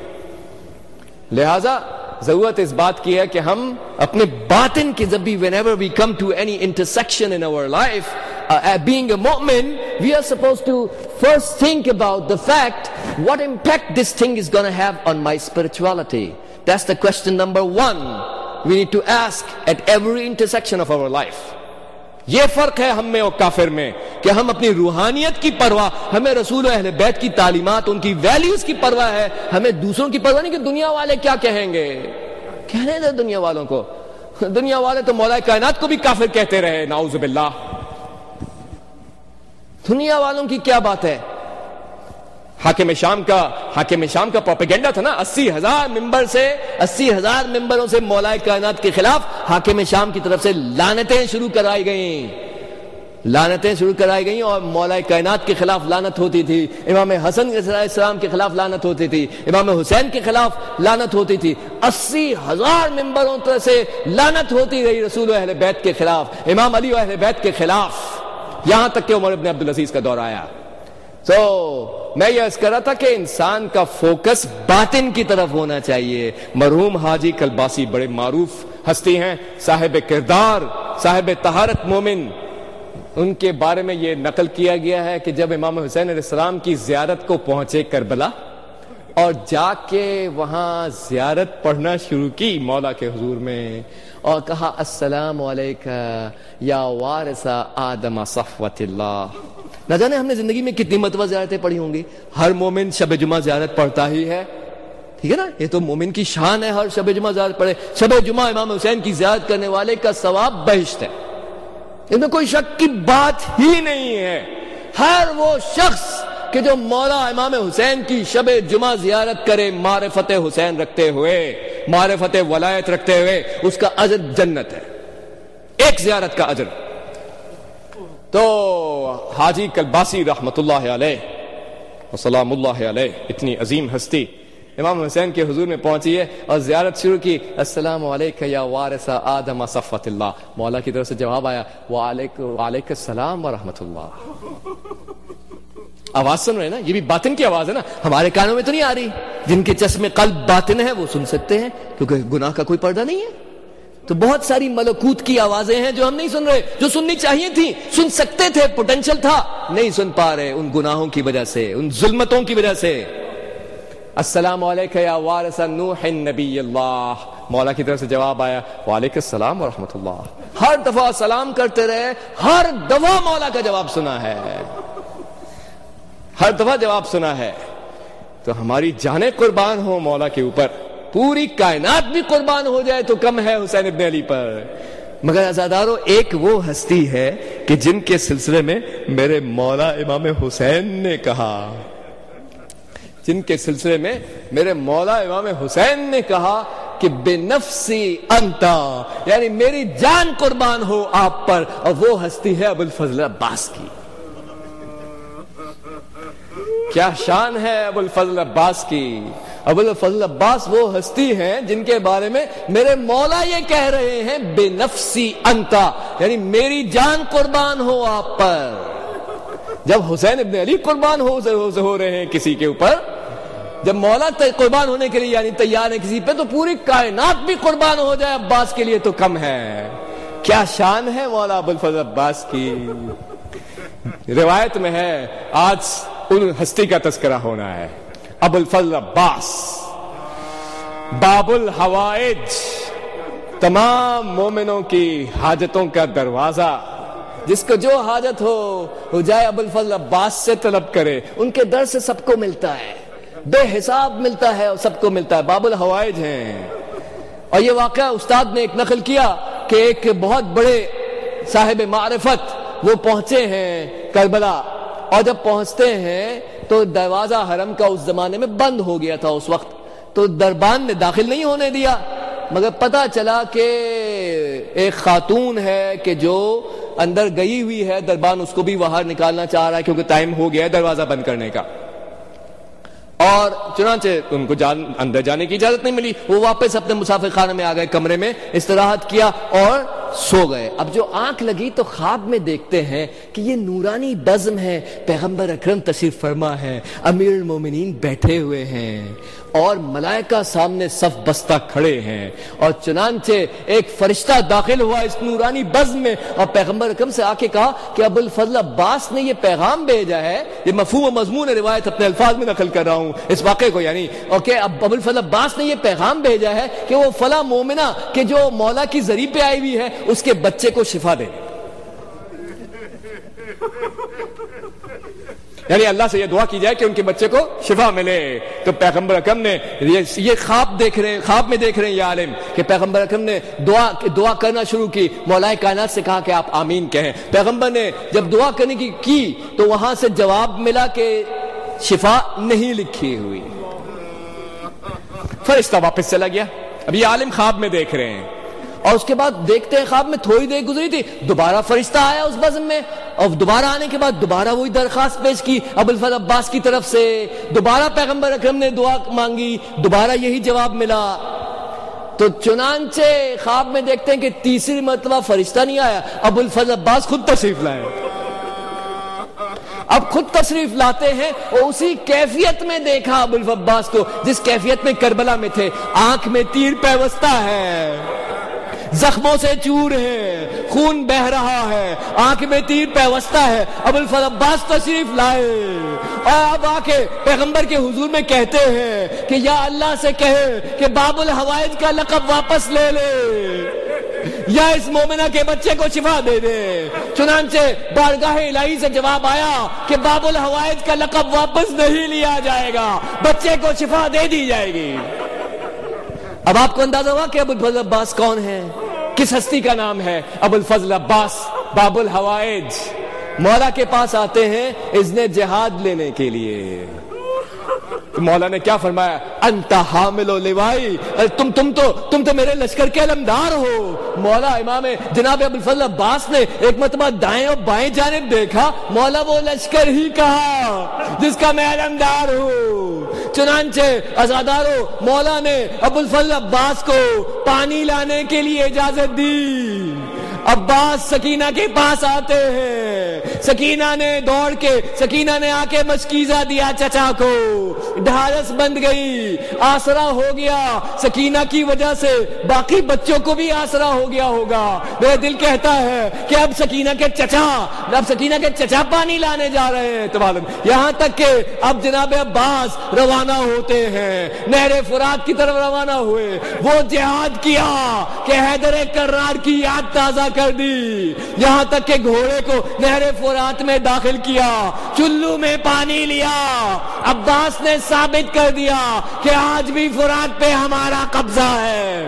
Speaker 1: لہذا ضرورت اس بات کی ہے کہ ہم اپنے باطن کی جب بھی whenever we come to any intersection in our life, uh, being a mu'min, we are supposed to first think about the fact what impact this thing is going to have on my spirituality. That's the question number one we need to ask at every intersection of our life. یہ فرق ہے ہم میں اور کافر میں کہ ہم اپنی روحانیت کی پرواہ، ہمیں رسول و اہل بیت کی تعلیمات ان کی ویلیوز کی پرواہ ہے، ہمیں دوسروں کی پرواہ نہیں کہ دنیا والے کیا کہیں گے. کہنے دے دنیا والوں کو، دنیا والے تو مولا کائنات کو بھی کافر کہتے رہے، نعوذ باللہ. دنیا والوں کی کیا بات ہے. حاکم شام کا حاکم شام کا پروپیگنڈا تھا نا، اسی ہزار ممبر سے اسی ہزار ممبروں سے مولا کائنات کے خلاف حاکم شام کی طرف سے لعنتیں شروع کرائی گئیں لعنتیں شروع کرائی گئیں اور مولا کائنات کے خلاف لعنت ہوتی تھی، امام حسن علیہ السلام کے خلاف لعنت ہوتی تھی، امام حسین کے خلاف لعنت ہوتی تھی. اسی ہزار ممبروں سے لعنت ہوتی رہی رسول و اہل بیت کے خلاف، امام علی و اہل بیت کے خلاف، یہاں تک کہ عمر ابن عبدالعزیز کا دور آیا. تو so, میں یہ عرض کر رہا تھا کہ انسان کا فوکس باطن کی طرف ہونا چاہیے. مرحوم حاجی کلباسی بڑے معروف ہستی ہیں، صاحب کردار، صاحب طہارت مومن. ان کے بارے میں یہ نقل کیا گیا ہے کہ جب امام حسین علیہ السلام کی زیارت کو پہنچے کربلا اور جا کے وہاں زیارت پڑھنا شروع کی مولا کے حضور میں اور کہا السلام علیکہ یا وارث آدم صفوت اللہ. نہ جانے ہم نے زندگی میں کتنی مرتبہ زیارتیں پڑھی ہوں گی. ہر مومن شب جمعہ زیارت پڑھتا ہی ہے، ٹھیک ہے نا, یہ تو مومن کی شان ہے, ہر شب جمعہ زیارت پڑھے. شب جمعہ امام حسین کی زیارت کرنے والے کا ثواب بہشت ہے, ان میں کوئی شک کی بات ہی نہیں ہے. ہر وہ شخص کہ جو مولا امام حسین کی شب جمعہ زیارت کرے معرفت حسین رکھتے ہوئے, معرفت ولایت رکھتے ہوئے, اس کا اجر جنت ہے, ایک زیارت کا اجر. تو حاجی کلباسی رحمت اللہ علیہ وسلام اللہ علیہ, اتنی عظیم ہستی امام حسین کے حضور میں پہنچی ہے اور زیارت شروع کی. السلام علیکم یا وارث آدم صفوت اللہ. مولا کی طرف سے جواب آیا وعلیکم وعلیکم السلام ورحمۃ اللہ. آواز سن رہے ہیں نا, یہ بھی باطن کی آواز ہے نا, ہمارے کانوں میں تو نہیں آ رہی. جن کے چشم قلب باطن ہے وہ سن سکتے ہیں کیونکہ گناہ کا کوئی پردہ نہیں ہے. تو بہت ساری ملکوت کی آوازیں ہیں جو ہم نہیں سن رہے, جو سننی چاہیے تھی, سن سکتے تھے, پوٹینشل تھا, نہیں سن پا رہے ان گناہوں کی وجہ سے, ان ظلمتوں کی وجہ سے. السلام علیکم یا وارث نوح نبی اللہ. مولا کی طرف سے جواب آیا وعلیکم السلام ورحمۃ اللہ. ہر دفعہ سلام کرتے رہے, ہر دفعہ مولا کا جواب سنا ہے, ہر دفعہ جواب سنا ہے. تو ہماری جانیں قربان ہو مولا کے اوپر, پوری کائنات بھی قربان ہو جائے تو کم ہے حسین ابن علی پر. مگر عزادارو, ایک وہ ہستی ہے کہ جن کے سلسلے میں میرے مولا امام حسین نے کہا, جن کے سلسلے میں میرے مولا امام حسین نے کہا کہ بے نفسی انتا, یعنی میری جان قربان ہو آپ پر. اور وہ ہستی ہے ابو الفضل عباس کی. کیا شان ہے ابو الفضل عباس کی. ابو الفضل عباس وہ ہستی ہیں جن کے بارے میں میرے مولا یہ کہہ رہے ہیں بے نفسی انتا, یعنی میری جان قربان ہو آپ پر. جب حسین ابن علی قربان ہو ہو رہے ہیں کسی کے اوپر, جب مولا قربان ہونے کے لیے یعنی تیار ہے کسی پہ, تو پوری کائنات بھی قربان ہو جائے عباس کے لیے تو کم ہے. کیا شان ہے مولا ابو الفضل عباس کی. روایت میں ہے, آج ان ہستی کا تذکرہ ہونا ہے. ابو الفضل عباس باب الحوائج, تمام مومنوں کی حاجتوں کا دروازہ. جس کو جو حاجت ہو ہو جائے ابو الفضل عباس سے طلب کرے, ان کے در سے سب کو ملتا ہے, بے حساب ملتا ہے اور سب کو ملتا ہے. باب الحوائج ہیں. اور یہ واقعہ استاد نے ایک نقل کیا کہ ایک بہت بڑے صاحب معرفت وہ پہنچے ہیں کربلا, اور جب پہنچتے ہیں تو دروازہ حرم کا اس زمانے میں بند ہو گیا تھا اس وقت, تو دربان نے داخل نہیں ہونے دیا. مگر پتا چلا کہ ایک خاتون ہے کہ جو اندر گئی ہوئی ہے, دربان اس کو بھی باہر نکالنا چاہ رہا ہے کیونکہ ٹائم ہو گیا ہے دروازہ بند کرنے کا. اور چنانچہ ان کو جان اندر جانے کی اجازت نہیں ملی. وہ واپس اپنے مسافر خانے میں آ گئے, کمرے میں استراحت کیا اور سو گئے. اب جو آنکھ لگی تو خواب میں دیکھتے ہیں کہ یہ نورانی بزم ہے, پیغمبر اکرم تشریف فرما ہے, امیر المومنین بیٹھے ہوئے ہیں اور ملائکہ سامنے صف بستہ کھڑے ہیں. اور چنانچہ ایک فرشتہ داخل ہوا اس نورانی بزم میں اور پیغمبر اکرم سے آ کے کہا کہ ابو الفضل عباس نے یہ پیغام بھیجا ہے. یہ مفہوم و مضمون روایت اپنے الفاظ میں نقل کر رہا ہوں اس واقعے کو, یعنی اوکے ابو الفضل عباس نے یہ پیغام بھیجا ہے کہ وہ فلاں مومنہ کہ جو مولا کی ذریعے پہ آئی ہوئی ہے اس کے بچے کو شفا دے. یعنی اللہ سے یہ دعا کی جائے کہ ان کے بچے کو شفا ملے. تو پیغمبر اکرم نے یہ خواب دیکھ رہے ہیں, خواب میں دیکھ رہے ہیں یہ عالم کہ پیغمبر اکرم نے دعا دعا کرنا شروع کی. مولا کائنات سے کہا کہ آپ آمین کہیں. پیغمبر نے جب دعا کرنے کی کی تو وہاں سے جواب ملا کہ شفا نہیں لکھی ہوئی. فرشتہ واپس چلا گیا. اب یہ عالم خواب میں دیکھ رہے ہیں اور اس کے بعد دیکھتے ہیں خواب میں تھوڑی دیر گزری تھی, دوبارہ فرشتہ آیا اس بزم میں, اور دوبارہ آنے کے بعد دوبارہ وہی درخواست پیش کی ابو الفضل عباس کی طرف سے. دوبارہ پیغمبر اکرم نے دعا مانگی, دوبارہ یہی جواب ملا. تو چنانچہ خواب میں دیکھتے ہیں کہ تیسری مرتبہ فرشتہ نہیں آیا, ابو الفضل عباس خود تشریف لائے. اب خود تشریف لاتے ہیں اور اسی کیفیت میں دیکھا ابو الفضل عباس کو جس کیفیت میں کربلا میں تھے. آنکھ میں تیر پیوستہ ہے, زخموں سے چور ہے, خون بہ رہا ہے, آنکھ میں تیر پیوستہ ہے. ابو الفضل عباس تشریف لائے اور اب آ کے پیغمبر کے حضور میں کہتے ہیں کہ یا اللہ سے کہے کہ باب الحوائج کا لقب واپس لے لے, یا اس مومنہ کے بچے کو شفا دے دے۔ چنانچہ بارگاہ الہی سے جواب آیا کہ باب الحوائج کا لقب واپس نہیں لیا جائے گا، بچے کو شفا دے دی جائے گی۔ اب آپ کو اندازہ ہوا کہ ابو الفضل عباس کون ہے، کس ہستی کا نام ہے؟ ابو الفضل عباس باب الحوائج مولا کے پاس آتے ہیں اذن جہاد لینے کے لیے۔ مولا نے کیا فرمایا؟ انت حامل و لوائی، تم تم تو تم تو میرے لشکر کے علمدار ہو۔ مولا امام جناب ابو الفضل عباس نے ایک مرتبہ دائیں اور بائیں جانب دیکھا، مولا وہ لشکر ہی کہا جس کا میں علمدار ہوں۔ چنانچہ عزادارو مولا نے ابو الفضل عباس کو پانی لانے کے لیے اجازت دی۔ عباس سکینہ کے پاس آتے ہیں، سکینہ نے دوڑ کے سکینہ نے آ کے مشکیزہ دیا چچا کو، ڈھارس بند گئی، آسرا ہو گیا۔ سکینہ کی وجہ سے باقی بچوں کو بھی آسرا ہو گیا ہوگا۔ میرا دل کہتا ہے کہ اب سکینہ کے چچا اب سکینہ کے چچا پانی لانے جا رہے ہیں، تو معلوم یہاں تک کہ اب جناب عباس روانہ ہوتے ہیں، نہر فرات کی طرف روانہ ہوئے۔ وہ جہاد کیا کہ حیدر کرار کی یاد تازہ کر دی، یہاں تک کہ گھوڑے کو نہر فرات میں داخل کیا، چلو میں پانی لیا۔ عباس نے ثابت کر دیا کہ آج بھی فرات پہ ہمارا قبضہ ہے۔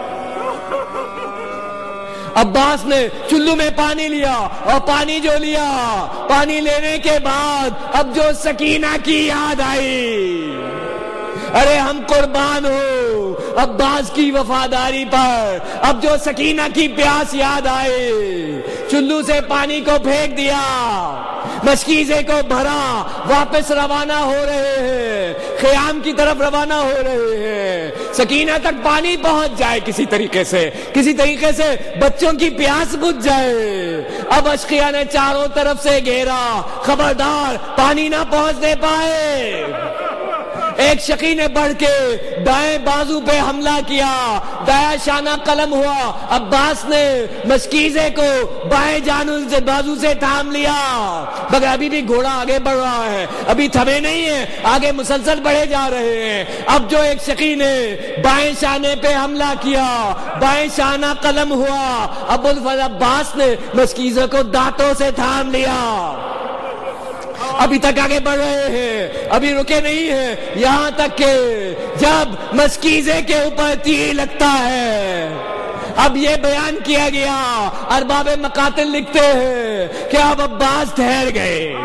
Speaker 1: عباس نے چلو میں پانی لیا، اور پانی جو لیا، پانی لینے کے بعد اب جو سکینہ کی یاد آئی، ارے ہم قربان ہو عباس کی وفاداری پر۔ اب جو سکینہ کی پیاس یاد آئے، چلو سے پانی کو پھینک دیا، مشکیزے کو بھرا، واپس روانہ ہو رہے ہیں، خیام کی طرف روانہ ہو رہے ہیں۔ سکینہ تک پانی پہنچ جائے کسی طریقے سے، کسی طریقے سے بچوں کی پیاس بجھ جائے۔ اب اشقیاء نے چاروں طرف سے گھیرا، خبردار پانی نہ پہنچنے پائے۔ ایک شقی نے بڑھ کے دائیں بازو پہ حملہ کیا، دایاں شانہ قلم ہوا، عباس نے مشکیزے کو بائیں جانب سے بازو سے تھام لیا، مگر ابھی بھی گھوڑا آگے بڑھ رہا ہے، ابھی تھمے نہیں ہے، آگے مسلسل بڑھے جا رہے ہیں۔ اب جو ایک شقی نے بائیں شانے پہ حملہ کیا، بائیں شانہ قلم ہوا، ابو الفضل عباس نے مشکیزے کو دانتوں سے تھام لیا۔ ابھی تک آگے بڑھ رہے ہیں، ابھی رکے نہیں ہیں، یہاں تک کہ جب مشکیزے کے اوپر تیر لگتا ہے۔ اب یہ بیان کیا گیا، ارباب مقاتل لکھتے ہیں کہ اب عباس ٹھہر گئے۔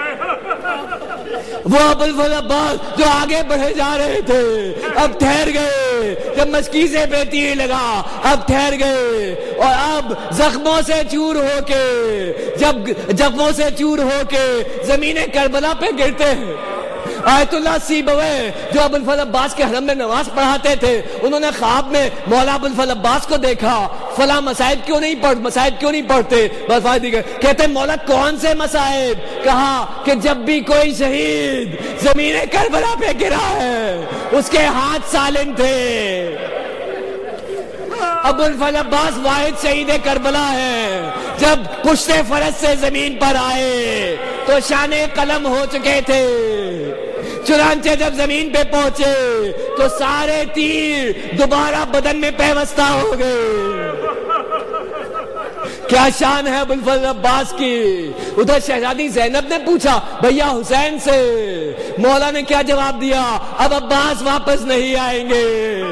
Speaker 1: وہ ابو الفضل عباس جو آگے بڑھے جا رہے تھے اب ٹھہر گئے، جب مشکیزے پہ تیر لگا اب ٹھہر گئے، اور اب زخموں سے چور ہو کے جب زخموں سے چور ہو کے زمین کربلا پہ گرتے ہیں۔ آیت اللہ سیبوی جو ابو الفضل عباس کے حرم میں نماز پڑھاتے تھے، انہوں نے خواب میں مولا ابو الفضل عباس کو دیکھا، فلاں مسائب کیوں نہیں پڑھ مسائب کیوں نہیں پڑھتے؟ کہتے مولا کون سے مسائب؟ کہا کہ جب بھی کوئی شہید زمین کربلا پہ گرا ہے اس کے ہاتھ سالم تھے۔ ابو الفضل عباس واحد شہید کربلا ہے، جب پشت فرس سے زمین پر آئے تو شان قلم ہو چکے تھے، چنانچہ جب زمین پہ پہنچے تو سارے تیر دوبارہ بدن میں پیوستہ ہو گئے۔ کیا شان ہے ابو الفضل عباس کی۔ ادھر شہزادی زینب نے پوچھا بھیا حسین سے، مولا نے کیا جواب دیا؟ اب عباس واپس نہیں آئیں گے۔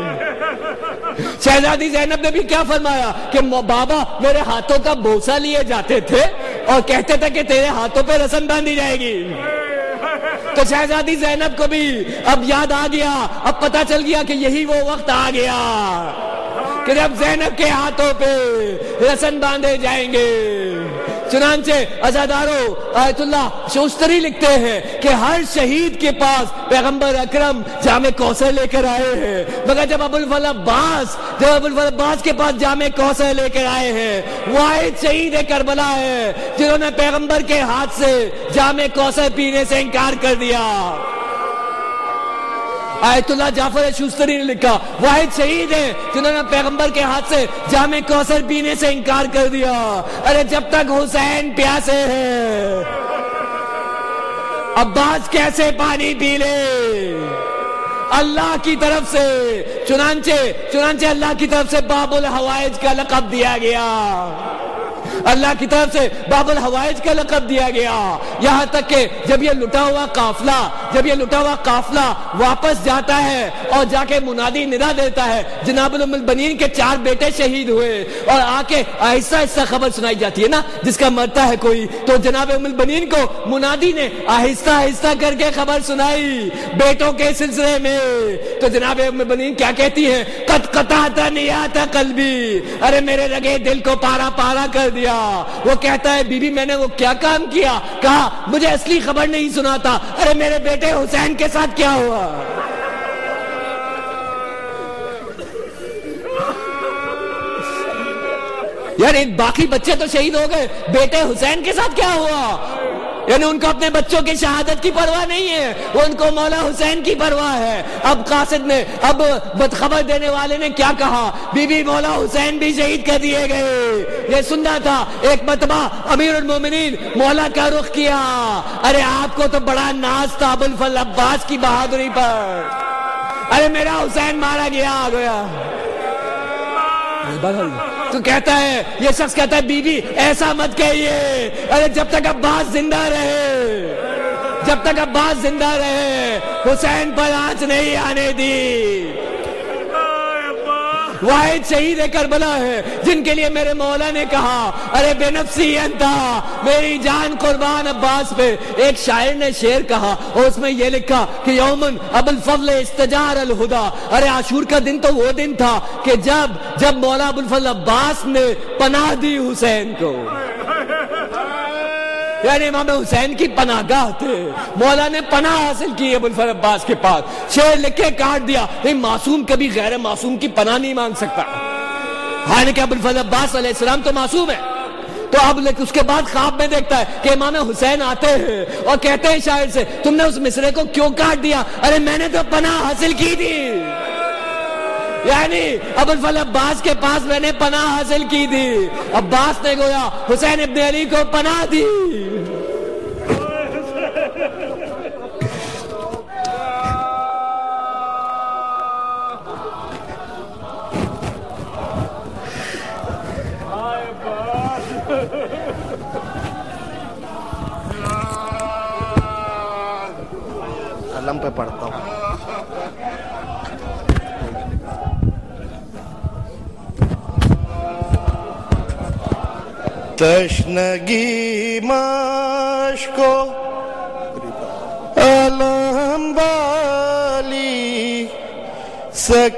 Speaker 1: شہزادی زینب نے بھی کیا فرمایا کہ بابا میرے ہاتھوں کا بوسہ لیے جاتے تھے اور کہتے تھے کہ تیرے ہاتھوں پہ رسم باندھی جائے گی۔ تو شہزادی زینب کو بھی اب یاد آ گیا، اب پتا چل گیا کہ یہی وہ وقت آ گیا کہ جب زینب کے ہاتھوں پہ رسن باندھے جائیں گے۔ چنانچہ عزادارو آیت اللہ شوستری لکھتے ہیں کہ ہر شہید کے پاس پیغمبر اکرم جامع کوثر لے کر آئے ہیں، مگر جب ابو الفضل عباس جب ابو الفضل عباس کے پاس جامع کوثر لے کر آئے ہیں، واحد شہید کربلا ہے جنہوں نے پیغمبر کے ہاتھ سے جامع کوثر پینے سے انکار کر دیا۔ آیت اللہ جعفر شوستری نے لکھا واحد شہید ہیں جنہوں نے پیغمبر کے ہاتھ سے جامع کوثر پینے سے انکار کر دیا۔ ارے جب تک حسین پیاسے ہیں عباس کیسے پانی پی لے؟ اللہ کی طرف سے چنانچہ چنانچہ اللہ کی طرف سے باب الحوائج کا لقب دیا گیا، اللہ کی طرف سے باب الحوائج کا لقب دیا گیا، یہاں تک کہ جب یہ لٹا ہوا قافلہ جب یہ لٹا ہوا قافلہ واپس جاتا ہے اور جا کے منادی ندا دیتا ہے جناب ام البنین کے چار بیٹے شہید ہوئے، اور آ کے آہستہ آہستہ خبر سنائی جاتی ہے نا، جس کا مرتا ہے کوئی، تو جناب ام البنین کو منادی نے آہستہ آہستہ کر کے خبر سنائی بیٹوں کے سلسلے میں، تو جناب ام البنین کیا کہتی ہیں؟ قد قطعت نیات قلبی، ارے میرے رگے دل کو پارا پارا کر دیا۔ وہ کہتا ہے بی بی میں نے وہ کیا کام کیا؟ کہا مجھے اصلی خبر نہیں سنا تھا، ارے میرے بیٹے حسین کے ساتھ کیا ہوا؟ یعنی باقی بچے تو شہید ہو گئے، بیٹے حسین کے ساتھ کیا ہوا؟ یعنی ان کو اپنے بچوں کی شہادت کی پرواہ نہیں ہے، وہ ان کو مولا حسین کی پرواہ ہے۔ اب قاصد نے اب بدخبر دینے والے نے کیا کہا؟ بی بی مولا حسین بھی شہید کر دیے گئے۔ یہ سننا تھا ایک مرتبہ امیر المومنین مولا کا رخ کیا، ارے آپ کو تو بڑا ناز تھا ابو الفضل عباس کی بہادری پر، ارے میرا حسین مارا گیا آ گیا۔ تو کہتا ہے یہ شخص کہتا ہے بی بی ایسا مت کہیے، ارے جب تک عباس زندہ رہے جب تک عباس زندہ رہے حسین پر آنچ نہیں آنے دی۔ واحد شہید کربلا ہے جن کے لیے میرے مولا نے کہا ارے بے نفسی انتا، میری جان قربان عباس پہ۔ ایک شاعر نے شعر کہا اور اس میں یہ لکھا کہ یومن ابو الفضل استجار الہدا، ارے عاشور کا دن تو وہ دن تھا کہ جب جب مولا ابو الفضل عباس نے پناہ دی حسین کو، یعنی امام حسین کی پناہ گاہ تھے، مولا نے پناہ حاصل کی ابو الفضل عباس کے پاس، شعر لکھے کاٹ دیا۔ نہیں معصوم کبھی غیر معصوم کی پناہ نہیں مانگ سکتا، حالانکہ ابو الفضل عباس علیہ السلام تو معصوم ہے۔ تو اب اس کے بعد خواب میں دیکھتا ہے کہ امام حسین آتے ہیں اور کہتے ہیں شاعر سے تم نے اس مصرے کو کیوں کاٹ دیا؟ ارے میں نے تو پناہ حاصل کی تھی، یعنی ابو الفضل عباس کے پاس میں نے پناہ حاصل کی تھی۔ عباس نے گویا حسین ابن علی کو پناہ دی۔
Speaker 3: قلم پہ پڑھتا ہوں۔ تشنگی مشکو علم والی